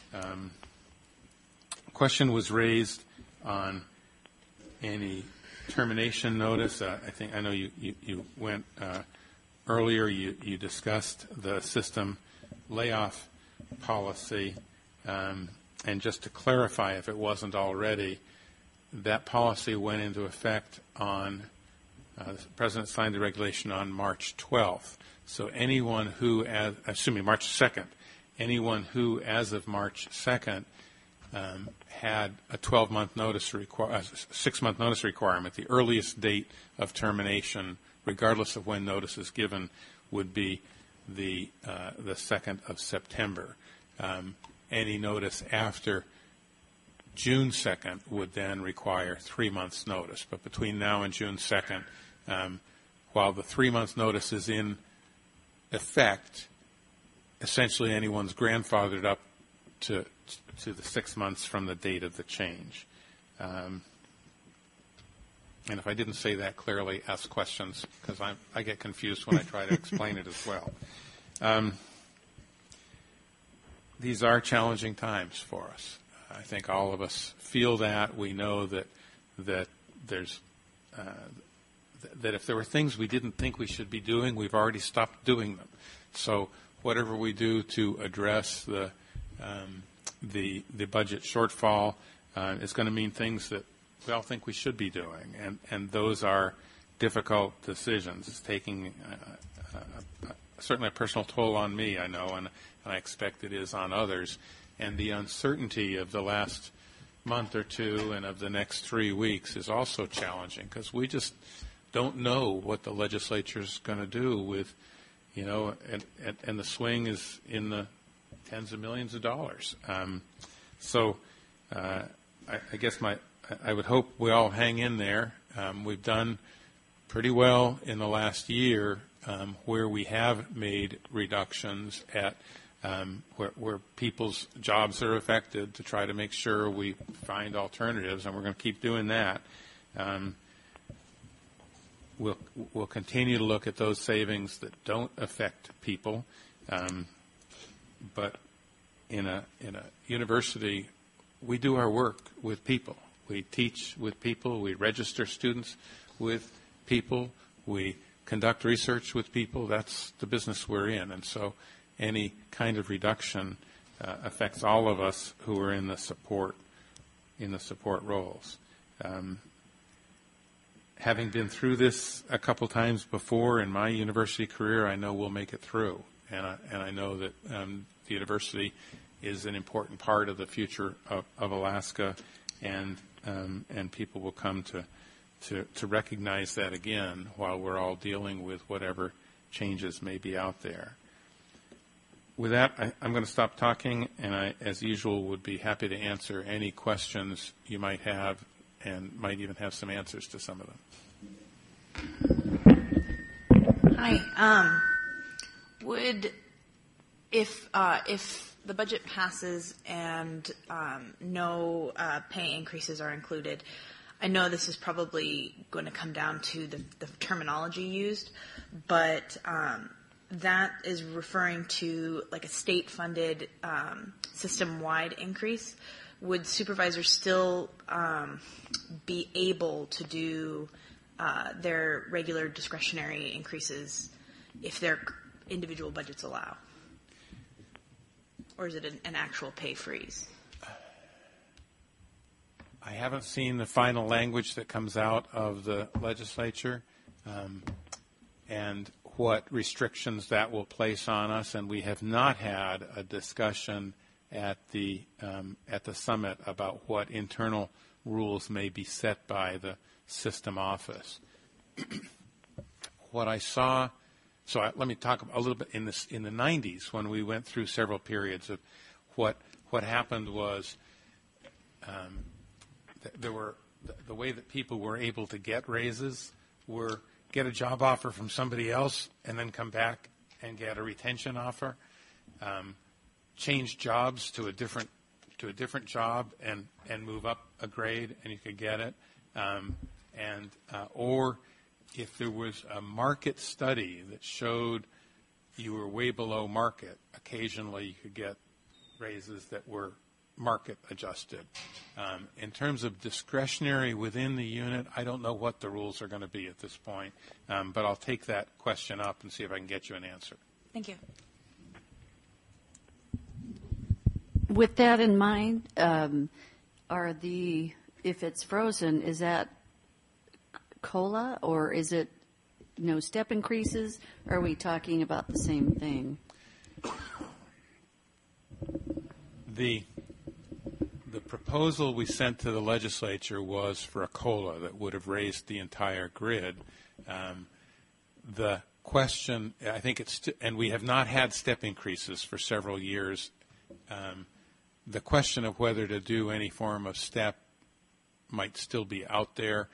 Question was raised on any termination notice. I know you went earlier. You discussed the system layoff policy, and just to clarify, if it wasn't already, that policy went into effect on. The President signed the regulation on March 12th. So anyone who, March 2nd, anyone who, as of March 2nd, had a 12-month notice, 6-month notice requirement, the earliest date of termination, regardless of when notice is given, would be the 2nd of September. Any notice after June 2nd would then require 3 months' notice. But between now and June 2nd, while the 3 months' notice is in effect, essentially anyone's grandfathered up to the 6 months from the date of the change. And if I didn't say that clearly, ask questions, because I get confused when I try to explain it as well. These are challenging times for us. I think all of us feel that. We know that there's that if there were things we didn't think we should be doing, we've already stopped doing them. So whatever we do to address the budget shortfall is going to mean things that we all think we should be doing, and those are difficult decisions. It's taking certainly a personal toll on me, I know, and I expect it is on others. And the uncertainty of the last month or two and of the next 3 weeks is also challenging, because we just don't know what the legislature is going to do with, and the swing is in the tens of millions of dollars. So I guess I would hope we all hang in there. We've done pretty well in the last year where we have made reductions at where people's jobs are affected, to try to make sure we find alternatives, and we're going to keep doing that. We'll continue to look at those savings that don't affect people, but in a university, we do our work with people. We teach with people. We register students with people. We conduct research with people. That's the business we're in, and so any kind of reduction affects all of us who are in the support roles. Having been through this a couple times before in my university career, I know we'll make it through, and I know that the university is an important part of the future of Alaska, and people will come to recognize that again while we're all dealing with whatever changes may be out there. With that, I'm going to stop talking, and I, as usual, would be happy to answer any questions you might have, and might even have some answers to some of them. Hi. If the budget passes and no pay increases are included, I know this is probably going to come down to the terminology used, but that is referring to like a state-funded system-wide increase. Would supervisors still be able to do their regular discretionary increases if their individual budgets allow? Or is it an actual pay freeze? I haven't seen the final language that comes out of the legislature and what restrictions that will place on us, and we have not had a discussion at the summit about what internal rules may be set by the system office. What I saw, let me talk a little bit in the 90s when we went through several periods of what happened was there were the way that people were able to get raises were get a job offer from somebody else and then come back and get a retention offer. Change jobs to a different job and move up a grade, and you could get it. Or if there was a market study that showed you were way below market, occasionally you could get raises that were market adjusted. In terms of discretionary within the unit, I don't know what the rules are going to be at this point, but I'll take that question up and see if I can get you an answer. Thank you. With that in mind, if it's frozen, is that COLA or is it no step increases? Or are we talking about the same thing? The proposal we sent to the legislature was for a COLA that would have raised the entire grid. The question, I think and we have not had step increases for several years. The question of whether to do any form of step might still be out there.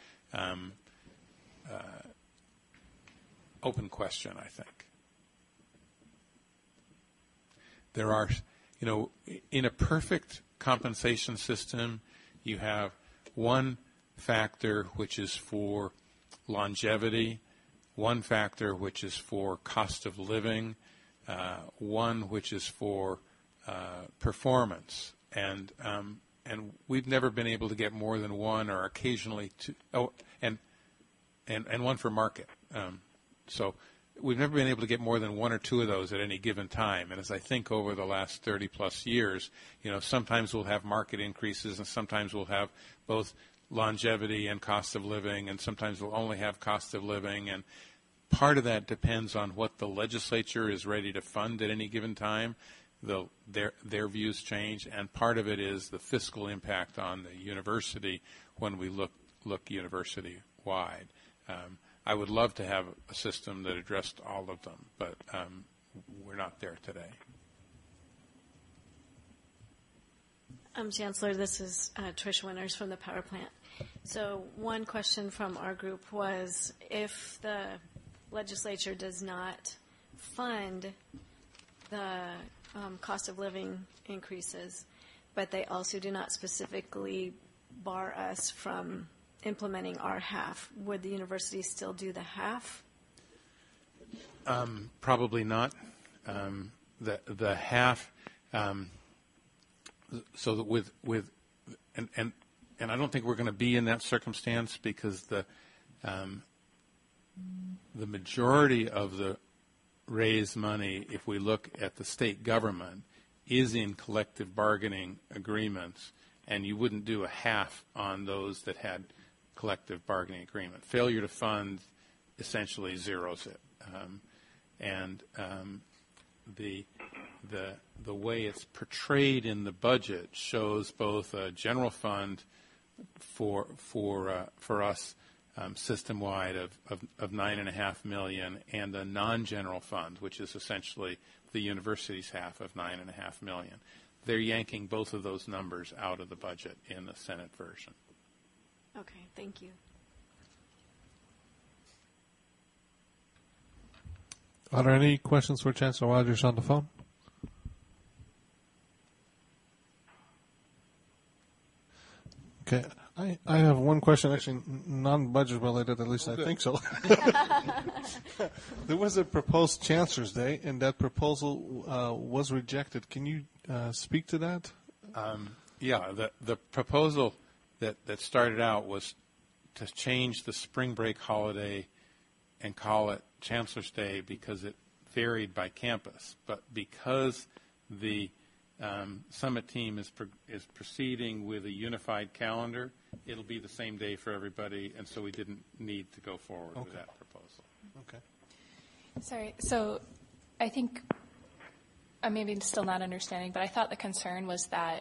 Open question, I think. There are, in a perfect compensation system, you have one factor which is for longevity, one factor which is for cost of living, one which is for performance, and we've never been able to get more than one, or occasionally two. Oh, and one for market. So we've never been able to get more than one or two of those at any given time. And as I think over the last 30 plus years, sometimes we'll have market increases, and sometimes we'll have both longevity and cost of living, and sometimes we'll only have cost of living. And part of that depends on what the legislature is ready to fund at any given time. Their views change, and part of it is the fiscal impact on the university when we look university-wide. I would love to have a system that addressed all of them, but we're not there today. Chancellor, this is Trish Winters from the power plant. So one question from our group was, if the legislature does not fund the cost of living increases, but they also do not specifically bar us from implementing our half, would the university still do the half? Probably not. The half. So that with and I don't think we're going to be in that circumstance, because the majority of the raised money, if we look at the state government, is in collective bargaining agreements, and you wouldn't do a half on those that had collective bargaining agreement. Failure to fund essentially zeroes it, the way it's portrayed in the budget shows both a general fund for us system-wide of $9.5 million, and a non-general fund, which is essentially the university's half of $9.5 million. They're yanking both of those numbers out of the budget in the Senate version. Okay, thank you. Are there any questions for Chancellor Rogers on the phone? Okay, I have one question, actually non-budget related, at least I think so. There was a proposed Chancellor's Day, and that proposal was rejected. Can you speak to that? Yeah, the proposal that started out was to change the spring break holiday and call it Chancellor's Day because it varied by campus. But because the Summit team is proceeding with a unified calendar, it'll be the same day for everybody, and so we didn't need to go forward with that proposal. Okay. Sorry, so I think I'm maybe still not understanding, but I thought the concern was that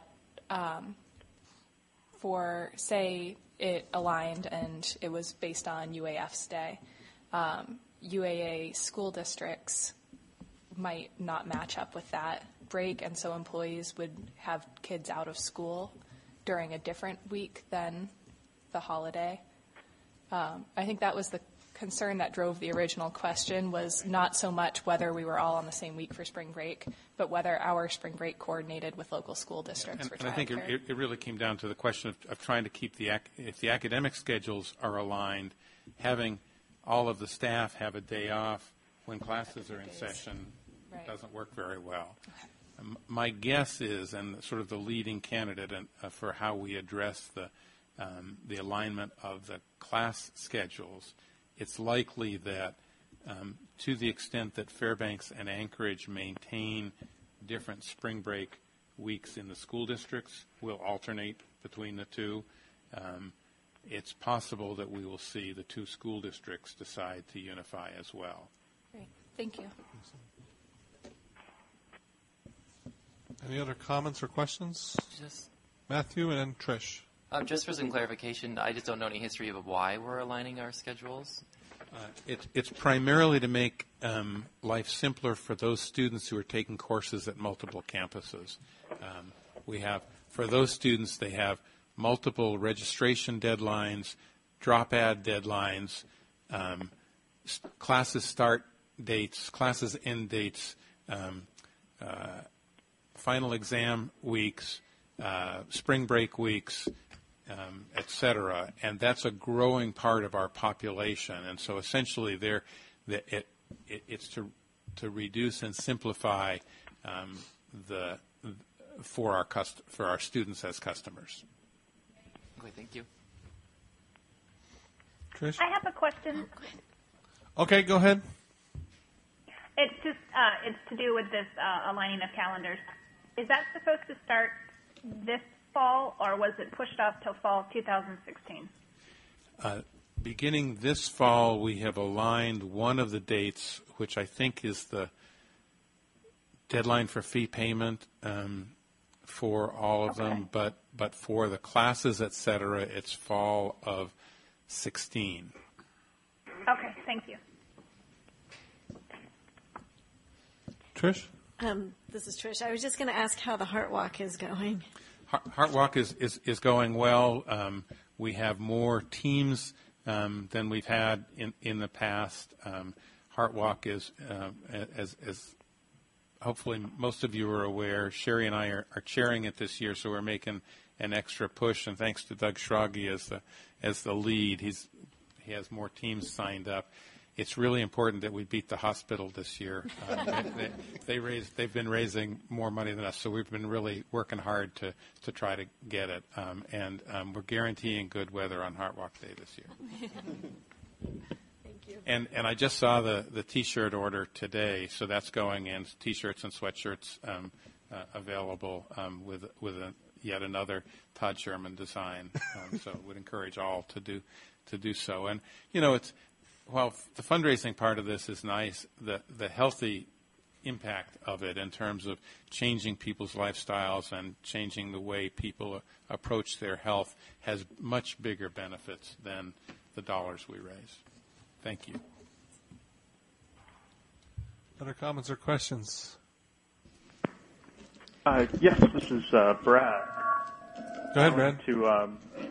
for, say, it aligned and it was based on UAF's day, UAA school districts might not match up with that break, and so employees would have kids out of school during a different week than the holiday. I think that was the concern that drove the original question, was not so much whether we were all on the same week for spring break, but whether our spring break coordinated with local school districts for childcare. And I think it really came down to the question of trying to keep if the academic schedules are aligned, having all of the staff have a day off when classes are in session doesn't work very well. My guess is, and sort of the leading candidate for how we address the alignment of the class schedules, it's likely that to the extent that Fairbanks and Anchorage maintain different spring break weeks in the school districts, we'll alternate between the two. It's possible that we will see the two school districts decide to unify as well. Great. Thank you. Any other comments or questions? Just Matthew and then Trish. Just for some clarification, I just don't know any history of why we're aligning our schedules. It's primarily to make life simpler for those students who are taking courses at multiple campuses. We have, for those students, they have multiple registration deadlines, drop ad deadlines, classes start dates, classes end dates, final exam weeks, spring break weeks, et cetera, and that's a growing part of our population. And so essentially it's to reduce and simplify for our students as customers. Okay, thank you. Trish? I have a question. Okay, go ahead. It's just it's to do with this aligning of calendars. Is that supposed to start this fall, or was it pushed off till fall 2016? Beginning this fall, we have aligned one of the dates, which I think is the deadline for fee payment for all of them, but for the classes, et cetera, it's fall of 16. Okay, thank you. Trish? This is Trish. I was just going to ask how the Heart Walk is going. Heart Walk is going well. We have more teams than we've had in the past. Heart Walk is, as hopefully most of you are aware, Sherry and I are chairing it this year, so we're making an extra push. And thanks to Doug Schrage as the lead, he has more teams signed up. It's really important that we beat the hospital this year. They've been raising more money than us, so we've been really working hard to try to get it. And we're guaranteeing good weather on Heart Walk Day this year. Thank you. And I just saw the T-shirt order today, so that's going in. T-shirts and sweatshirts available with yet another Todd Sherman design. So would encourage all to do so. And while the fundraising part of this is nice, the healthy impact of it in terms of changing people's lifestyles and changing the way people approach their health has much bigger benefits than the dollars we raise. Thank you. Other comments or questions? Yes, this is Brad. Go ahead, Brad. To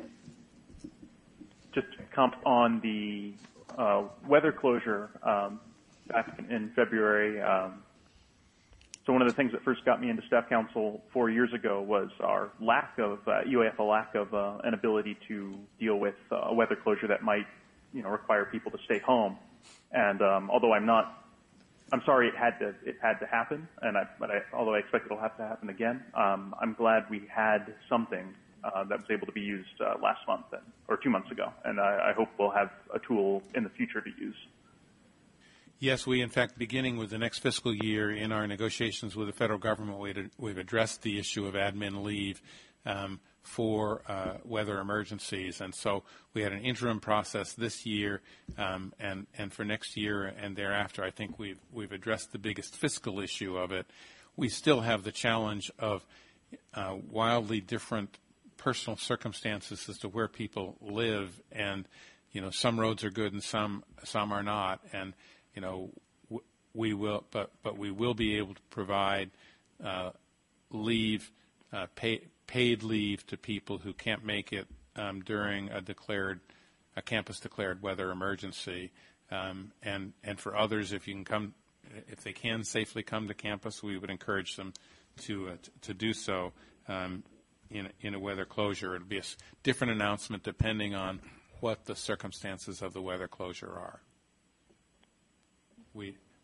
just comment on the weather closure back in February. So one of the things that first got me into staff council 4 years ago was our lack of UAF, a lack of an ability to deal with a weather closure that might, require people to stay home. And although I'm sorry it had to happen, although I expect it'll have to happen again, I'm glad we had something that was able to be used last month or 2 months ago, and I hope we'll have a tool in the future to use. Yes, we, in fact, beginning with the next fiscal year in our negotiations with the federal government, we've addressed the issue of admin leave for weather emergencies. And so we had an interim process this year, and for next year and thereafter, I think we've addressed the biggest fiscal issue of it. We still have the challenge of wildly different personal circumstances as to where people live, and some roads are good and some are not, and we will be able to provide leave, paid leave to people who can't make it during a campus declared weather emergency, and for others, if they can safely come to campus, we would encourage them to do so. In a weather closure, it'll be a different announcement depending on what the circumstances of the weather closure are.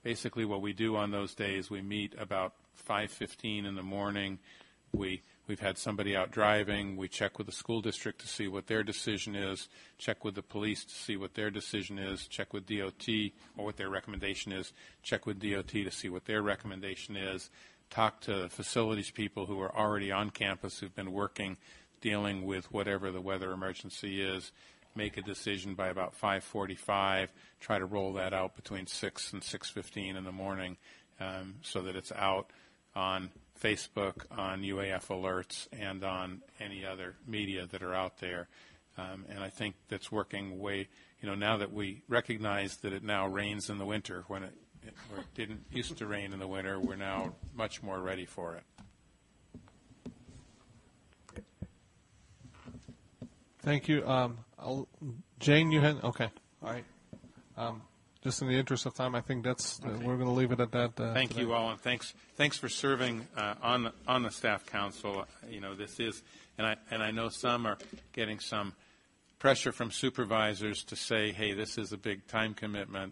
basically what we do on those days, we meet about 5:15 in the morning. We've had somebody out driving. We check with the school district to see what their decision is, check with the police to see what their decision is, check with DOT or what their recommendation is, check with DOT to see what their recommendation is, talk to facilities people who are already on campus who've been working, dealing with whatever the weather emergency is, make a decision by about 5:45, try to roll that out between 6 and 6:15 in the morning so that it's out on Facebook, on UAF alerts, and on any other media that are out there. And I think that's working now that we recognize that it now rains in the winter when it didn't used to rain in the winter, we're now much more ready for it. Thank you. Jane, you had, okay. All right. Just in the interest of time, I think we're going to leave it at that. Thank today. you all, and thanks for serving on the staff council. This is, and I know some are getting some pressure from supervisors to say, hey, this is a big time commitment.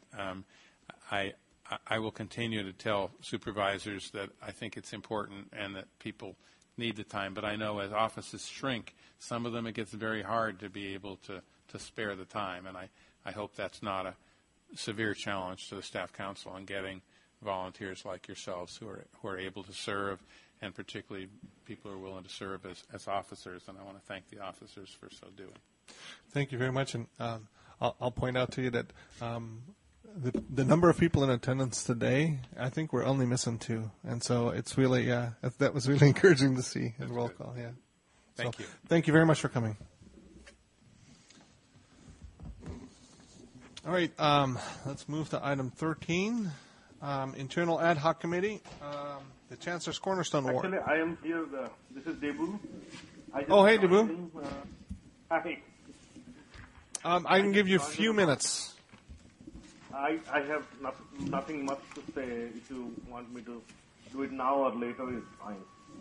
I will continue to tell supervisors that I think it's important and that people need the time. But I know as offices shrink, some of them it gets very hard to be able to spare the time, and I hope that's not a severe challenge to the staff council in getting volunteers like yourselves who are able to serve, and particularly people who are willing to serve as officers. And I want to thank the officers for so doing. Thank you very much. And I'll point out to you that the number of people in attendance today, I think we're only missing 2. And so it's really, that was really encouraging to see in roll call. Yeah. Thank you. Thank you very much for coming. All right, let's move to item 13, Internal Ad Hoc Committee, the Chancellor's Cornerstone Award. Actually, I am here. This is Debu. Oh, hey, Debu. Hi. I can give you a few minutes. I have nothing much to say. If you want me to do it now or later, it's fine.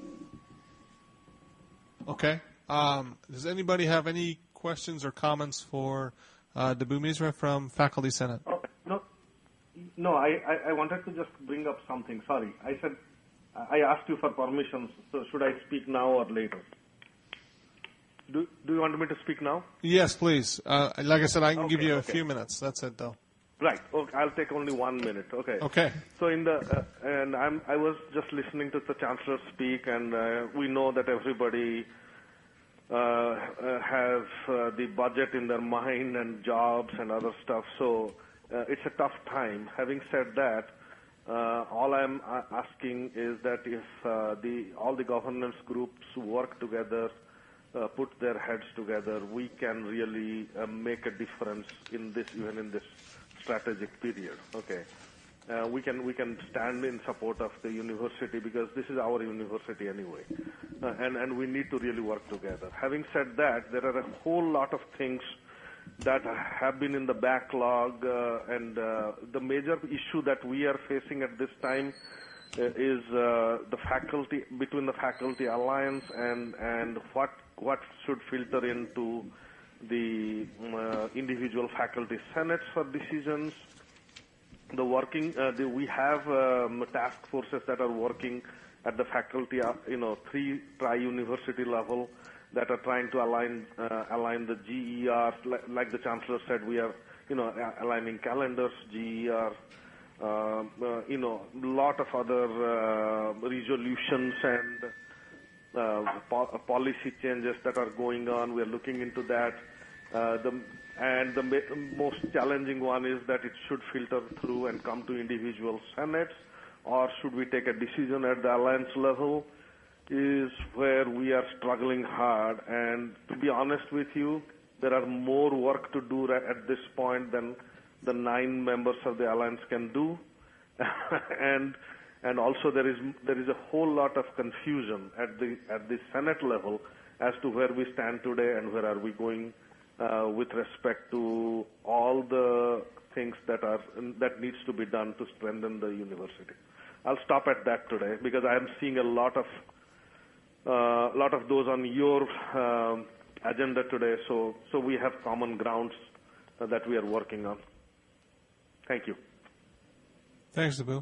Okay. Does anybody have any questions or comments for Debu Misra from Faculty Senate? No. I wanted to just bring up something. Sorry. I asked you for permission, so should I speak now or later? Do you want me to speak now? Yes, please. Like I said, I can give you a few minutes. That's it, though. Right. Okay. I'll take only 1 minute. Okay. Okay. So I was just listening to the Chancellor speak, and we know that everybody has the budget in their mind and jobs and other stuff. So it's a tough time. Having said that, all I'm asking is that if all the governance groups work together, put their heads together, we can really make a difference even in this strategic period. Okay. We can stand in support of the university because this is our university anyway, and we need to really work together. Having said that, there are a whole lot of things that have been in the backlog, and the major issue that we are facing at this time is the faculty, between the faculty alliance and what should filter into the individual faculty senates for decisions. We have task forces that are working at the faculty, 3 tri-university level that are trying to align the GER. Like the Chancellor said, we are, aligning calendars, GER, lot of other resolutions and policy changes that are going on. We are looking into that. The most challenging one is that it should filter through and come to individual senates, or should we take a decision at the alliance level, is where we are struggling hard. And to be honest with you, there are more work to do at this point than the 9 members of the alliance can do. and also there is a whole lot of confusion at the Senate level as to where we stand today and where are we going with respect to all the things that needs to be done to strengthen the university. I'll stop at that today because I am seeing a lot of those on your agenda today. So we have common grounds that we are working on. Thank you. Thanks, Abu.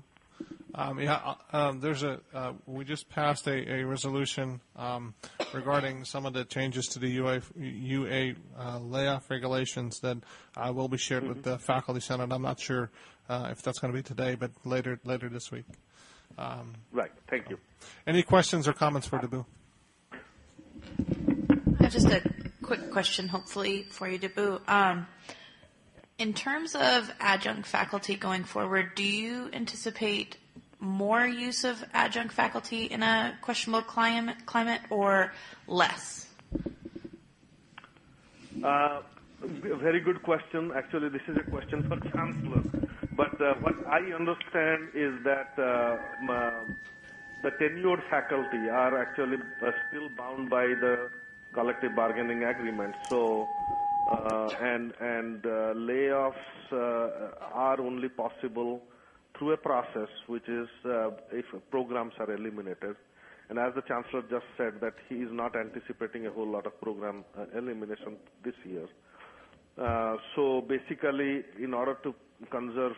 We just passed a resolution regarding some of the changes to the UA layoff regulations that will be shared with the Faculty Senate. I'm not sure if that's going to be today, but later this week. Right. Thank you. Any questions or comments for Dabu? I have just a quick question, hopefully, for you, Dabu. In terms of adjunct faculty going forward, do you anticipate more use of adjunct faculty in a questionable climate or less? Very good question. Actually, this is a question for Chancellor. But what I understand is that the tenured faculty are actually still bound by the collective bargaining agreement. So, layoffs are only possible through a process, which is if programs are eliminated. And as the Chancellor just said, that he is not anticipating a whole lot of program elimination this year. So basically, in order to conserve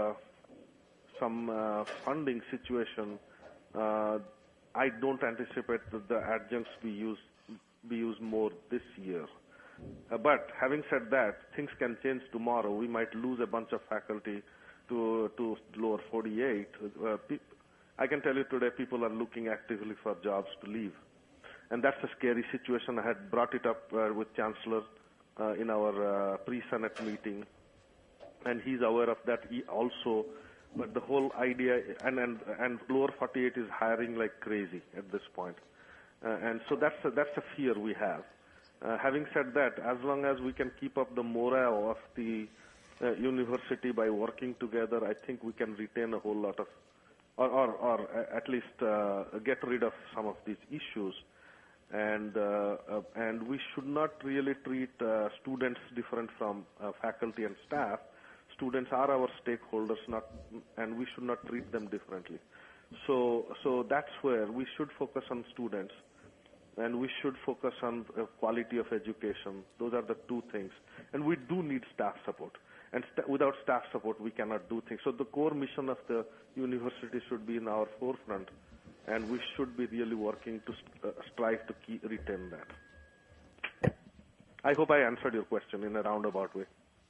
some funding situation, I don't anticipate that the adjuncts be used more this year. But having said that, things can change tomorrow. We might lose a bunch of faculty to lower 48. I can tell you today people are looking actively for jobs to leave. And that's a scary situation. I had brought it up with Chancellor in our pre-Senate meeting. And he's aware of that also. But the whole idea, and lower 48 is hiring like crazy at this point. And so that's a fear we have. Having said that, as long as we can keep up the morale of the university by working together, I think we can retain a whole lot of, or at least get rid of some of these issues. And we should not really treat students different from faculty and staff. Students are our stakeholders, and we should not treat them differently. So that's where we should focus on students, and we should focus on quality of education. Those are the two things. And we do need staff support. And without staff support, we cannot do things. So the core mission of the university should be in our forefront, and we should be really working to strive to retain that. I hope I answered your question in a roundabout way.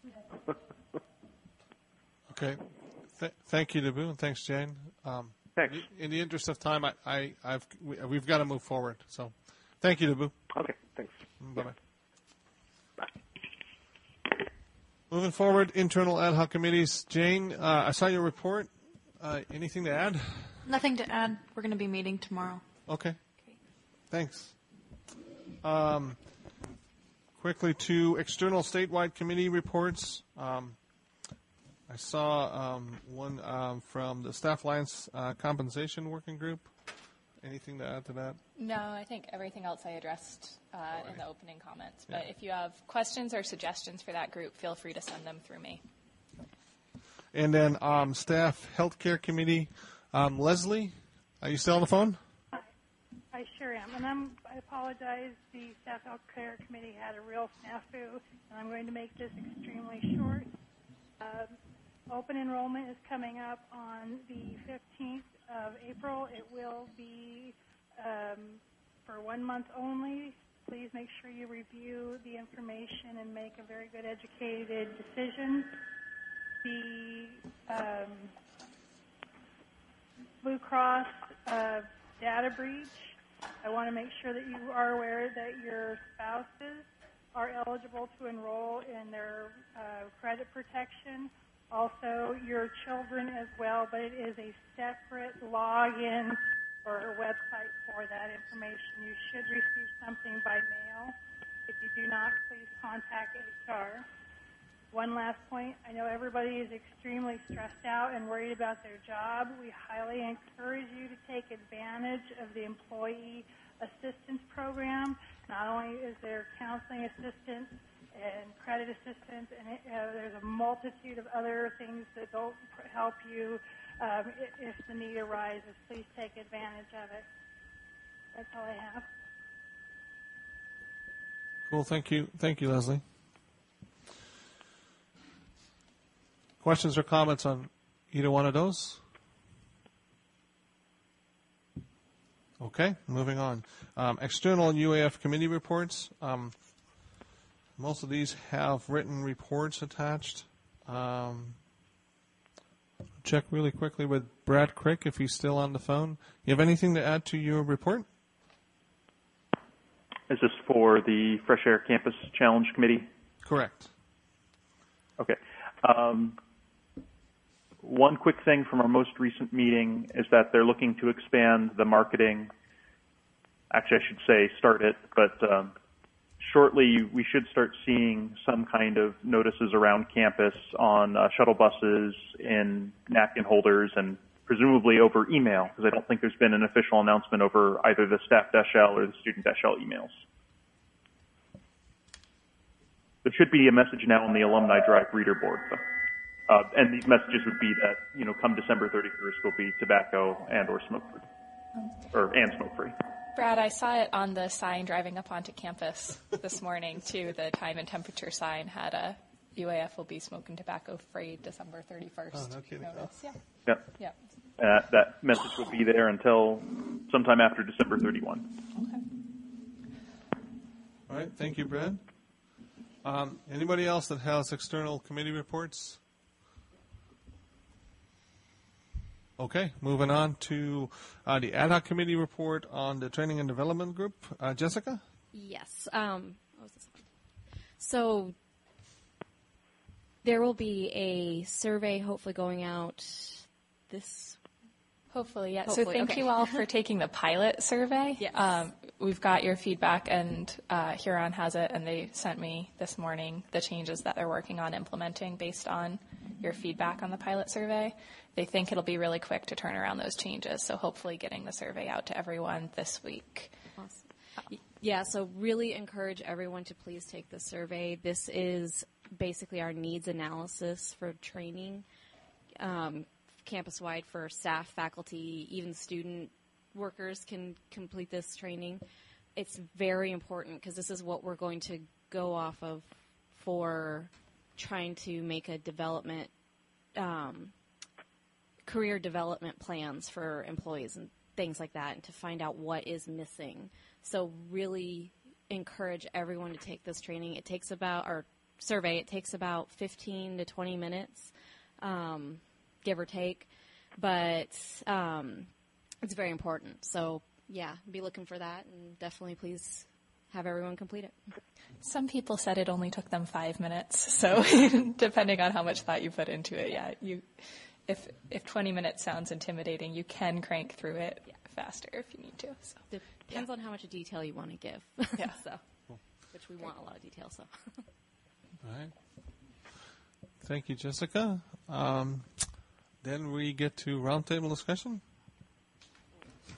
Okay. Thank you, Dabu, and thanks, Jane. Thanks. In the interest of time, we've got to move forward. So, thank you, Dabu. Okay. Thanks. Bye-bye. Moving forward, internal ad hoc committees. Jane, I saw your report. Anything to add? Nothing to add. We're going to be meeting tomorrow. Okay. Thanks. Quickly to external statewide committee reports. I saw one from the Staff Alliance Compensation Working Group. Anything to add to that? No, I think everything else I addressed in the opening comments. But if you have questions or suggestions for that group, feel free to send them through me. And then Staff Healthcare Committee. Leslie, are you still on the phone? I sure am. And I apologize. The Staff Healthcare Committee had a real snafu, and I'm going to make this extremely short. Open enrollment is coming up on the 15th of April. It will be for 1 month only. Please make sure you review the information and make a very good educated decision. The Blue Cross data breach, I want to make sure that you are aware that your spouses are eligible to enroll in their credit protection. Also, your children as well, but it is a separate login or a website for that information. You should receive something by mail. If you do not, please contact HR. One last point. I know everybody is extremely stressed out and worried about their job. We highly encourage you to take advantage of the Employee Assistance Program. Not only is there counseling assistance and credit assistance, and there's a multitude of other things that will help you if the need arises. Please take advantage of it. That's all I have. Cool. Thank you. Thank you, Leslie. Questions or comments on Either one of those? Okay, moving on. External UAF committee reports. Most of these have written reports attached. Check really quickly with Brad Crick if he's still on the phone. You have anything to add to your report? Is this for the Fresh Air Campus Challenge Committee? Correct. Okay. One quick thing from our most recent meeting is that they're looking to expand the marketing. Actually, I should say start it, but shortly we should start seeing some kind of notices around campus on shuttle buses, in napkin holders, and presumably over email, because I don't think there's been an official announcement over either the staff-L or the student-L emails. There should be a message now on the Alumni Drive reader board, though. And these messages would be that, come December 31st will be tobacco and/or smoke-free, and smoke-free. Brad, I saw it on the sign driving up onto campus this morning, too. The time and temperature sign had a UAF will be smoking tobacco free December 31st. Oh, no kidding. Notice. Yeah. Yep. Yeah. That message would be there until sometime after December 31. Okay. All right. Thank you, Brad. Anybody else that has external committee reports? Okay, moving on to the ad hoc committee report on the training and development group. Jessica? Yes. So there will be a survey hopefully going out this. Hopefully, yeah. Hopefully, so thank okay. you all for taking the pilot survey. Yes. We've got your feedback, and Huron has it, and they sent me this morning the changes that they're working on implementing based on your feedback on the pilot survey. They think it'll be really quick to turn around those changes, so hopefully getting the survey out to everyone this week. Awesome. Yeah, so really encourage everyone to please take the survey. This is basically our needs analysis for training, campus-wide for staff, faculty, even student workers can complete this training. It's very important because this is what we're going to go off of for trying to make a development, career development plans for employees and things like that, and to find out what is missing. So really encourage everyone to take this training. It takes about, or survey, it takes about 15 to 20 minutes, give or take, but it's very important. So yeah, be looking for that, and definitely please have everyone complete it. Some people said it only took them 5 minutes, so depending on how much thought you put into it, yeah, if 20 minutes sounds intimidating, you can crank through it faster if you need to. So Depends on how much detail you want to give. Yeah. Which we want a lot of detail. So. All right. Thank you, Jessica. Then we get to roundtable discussion.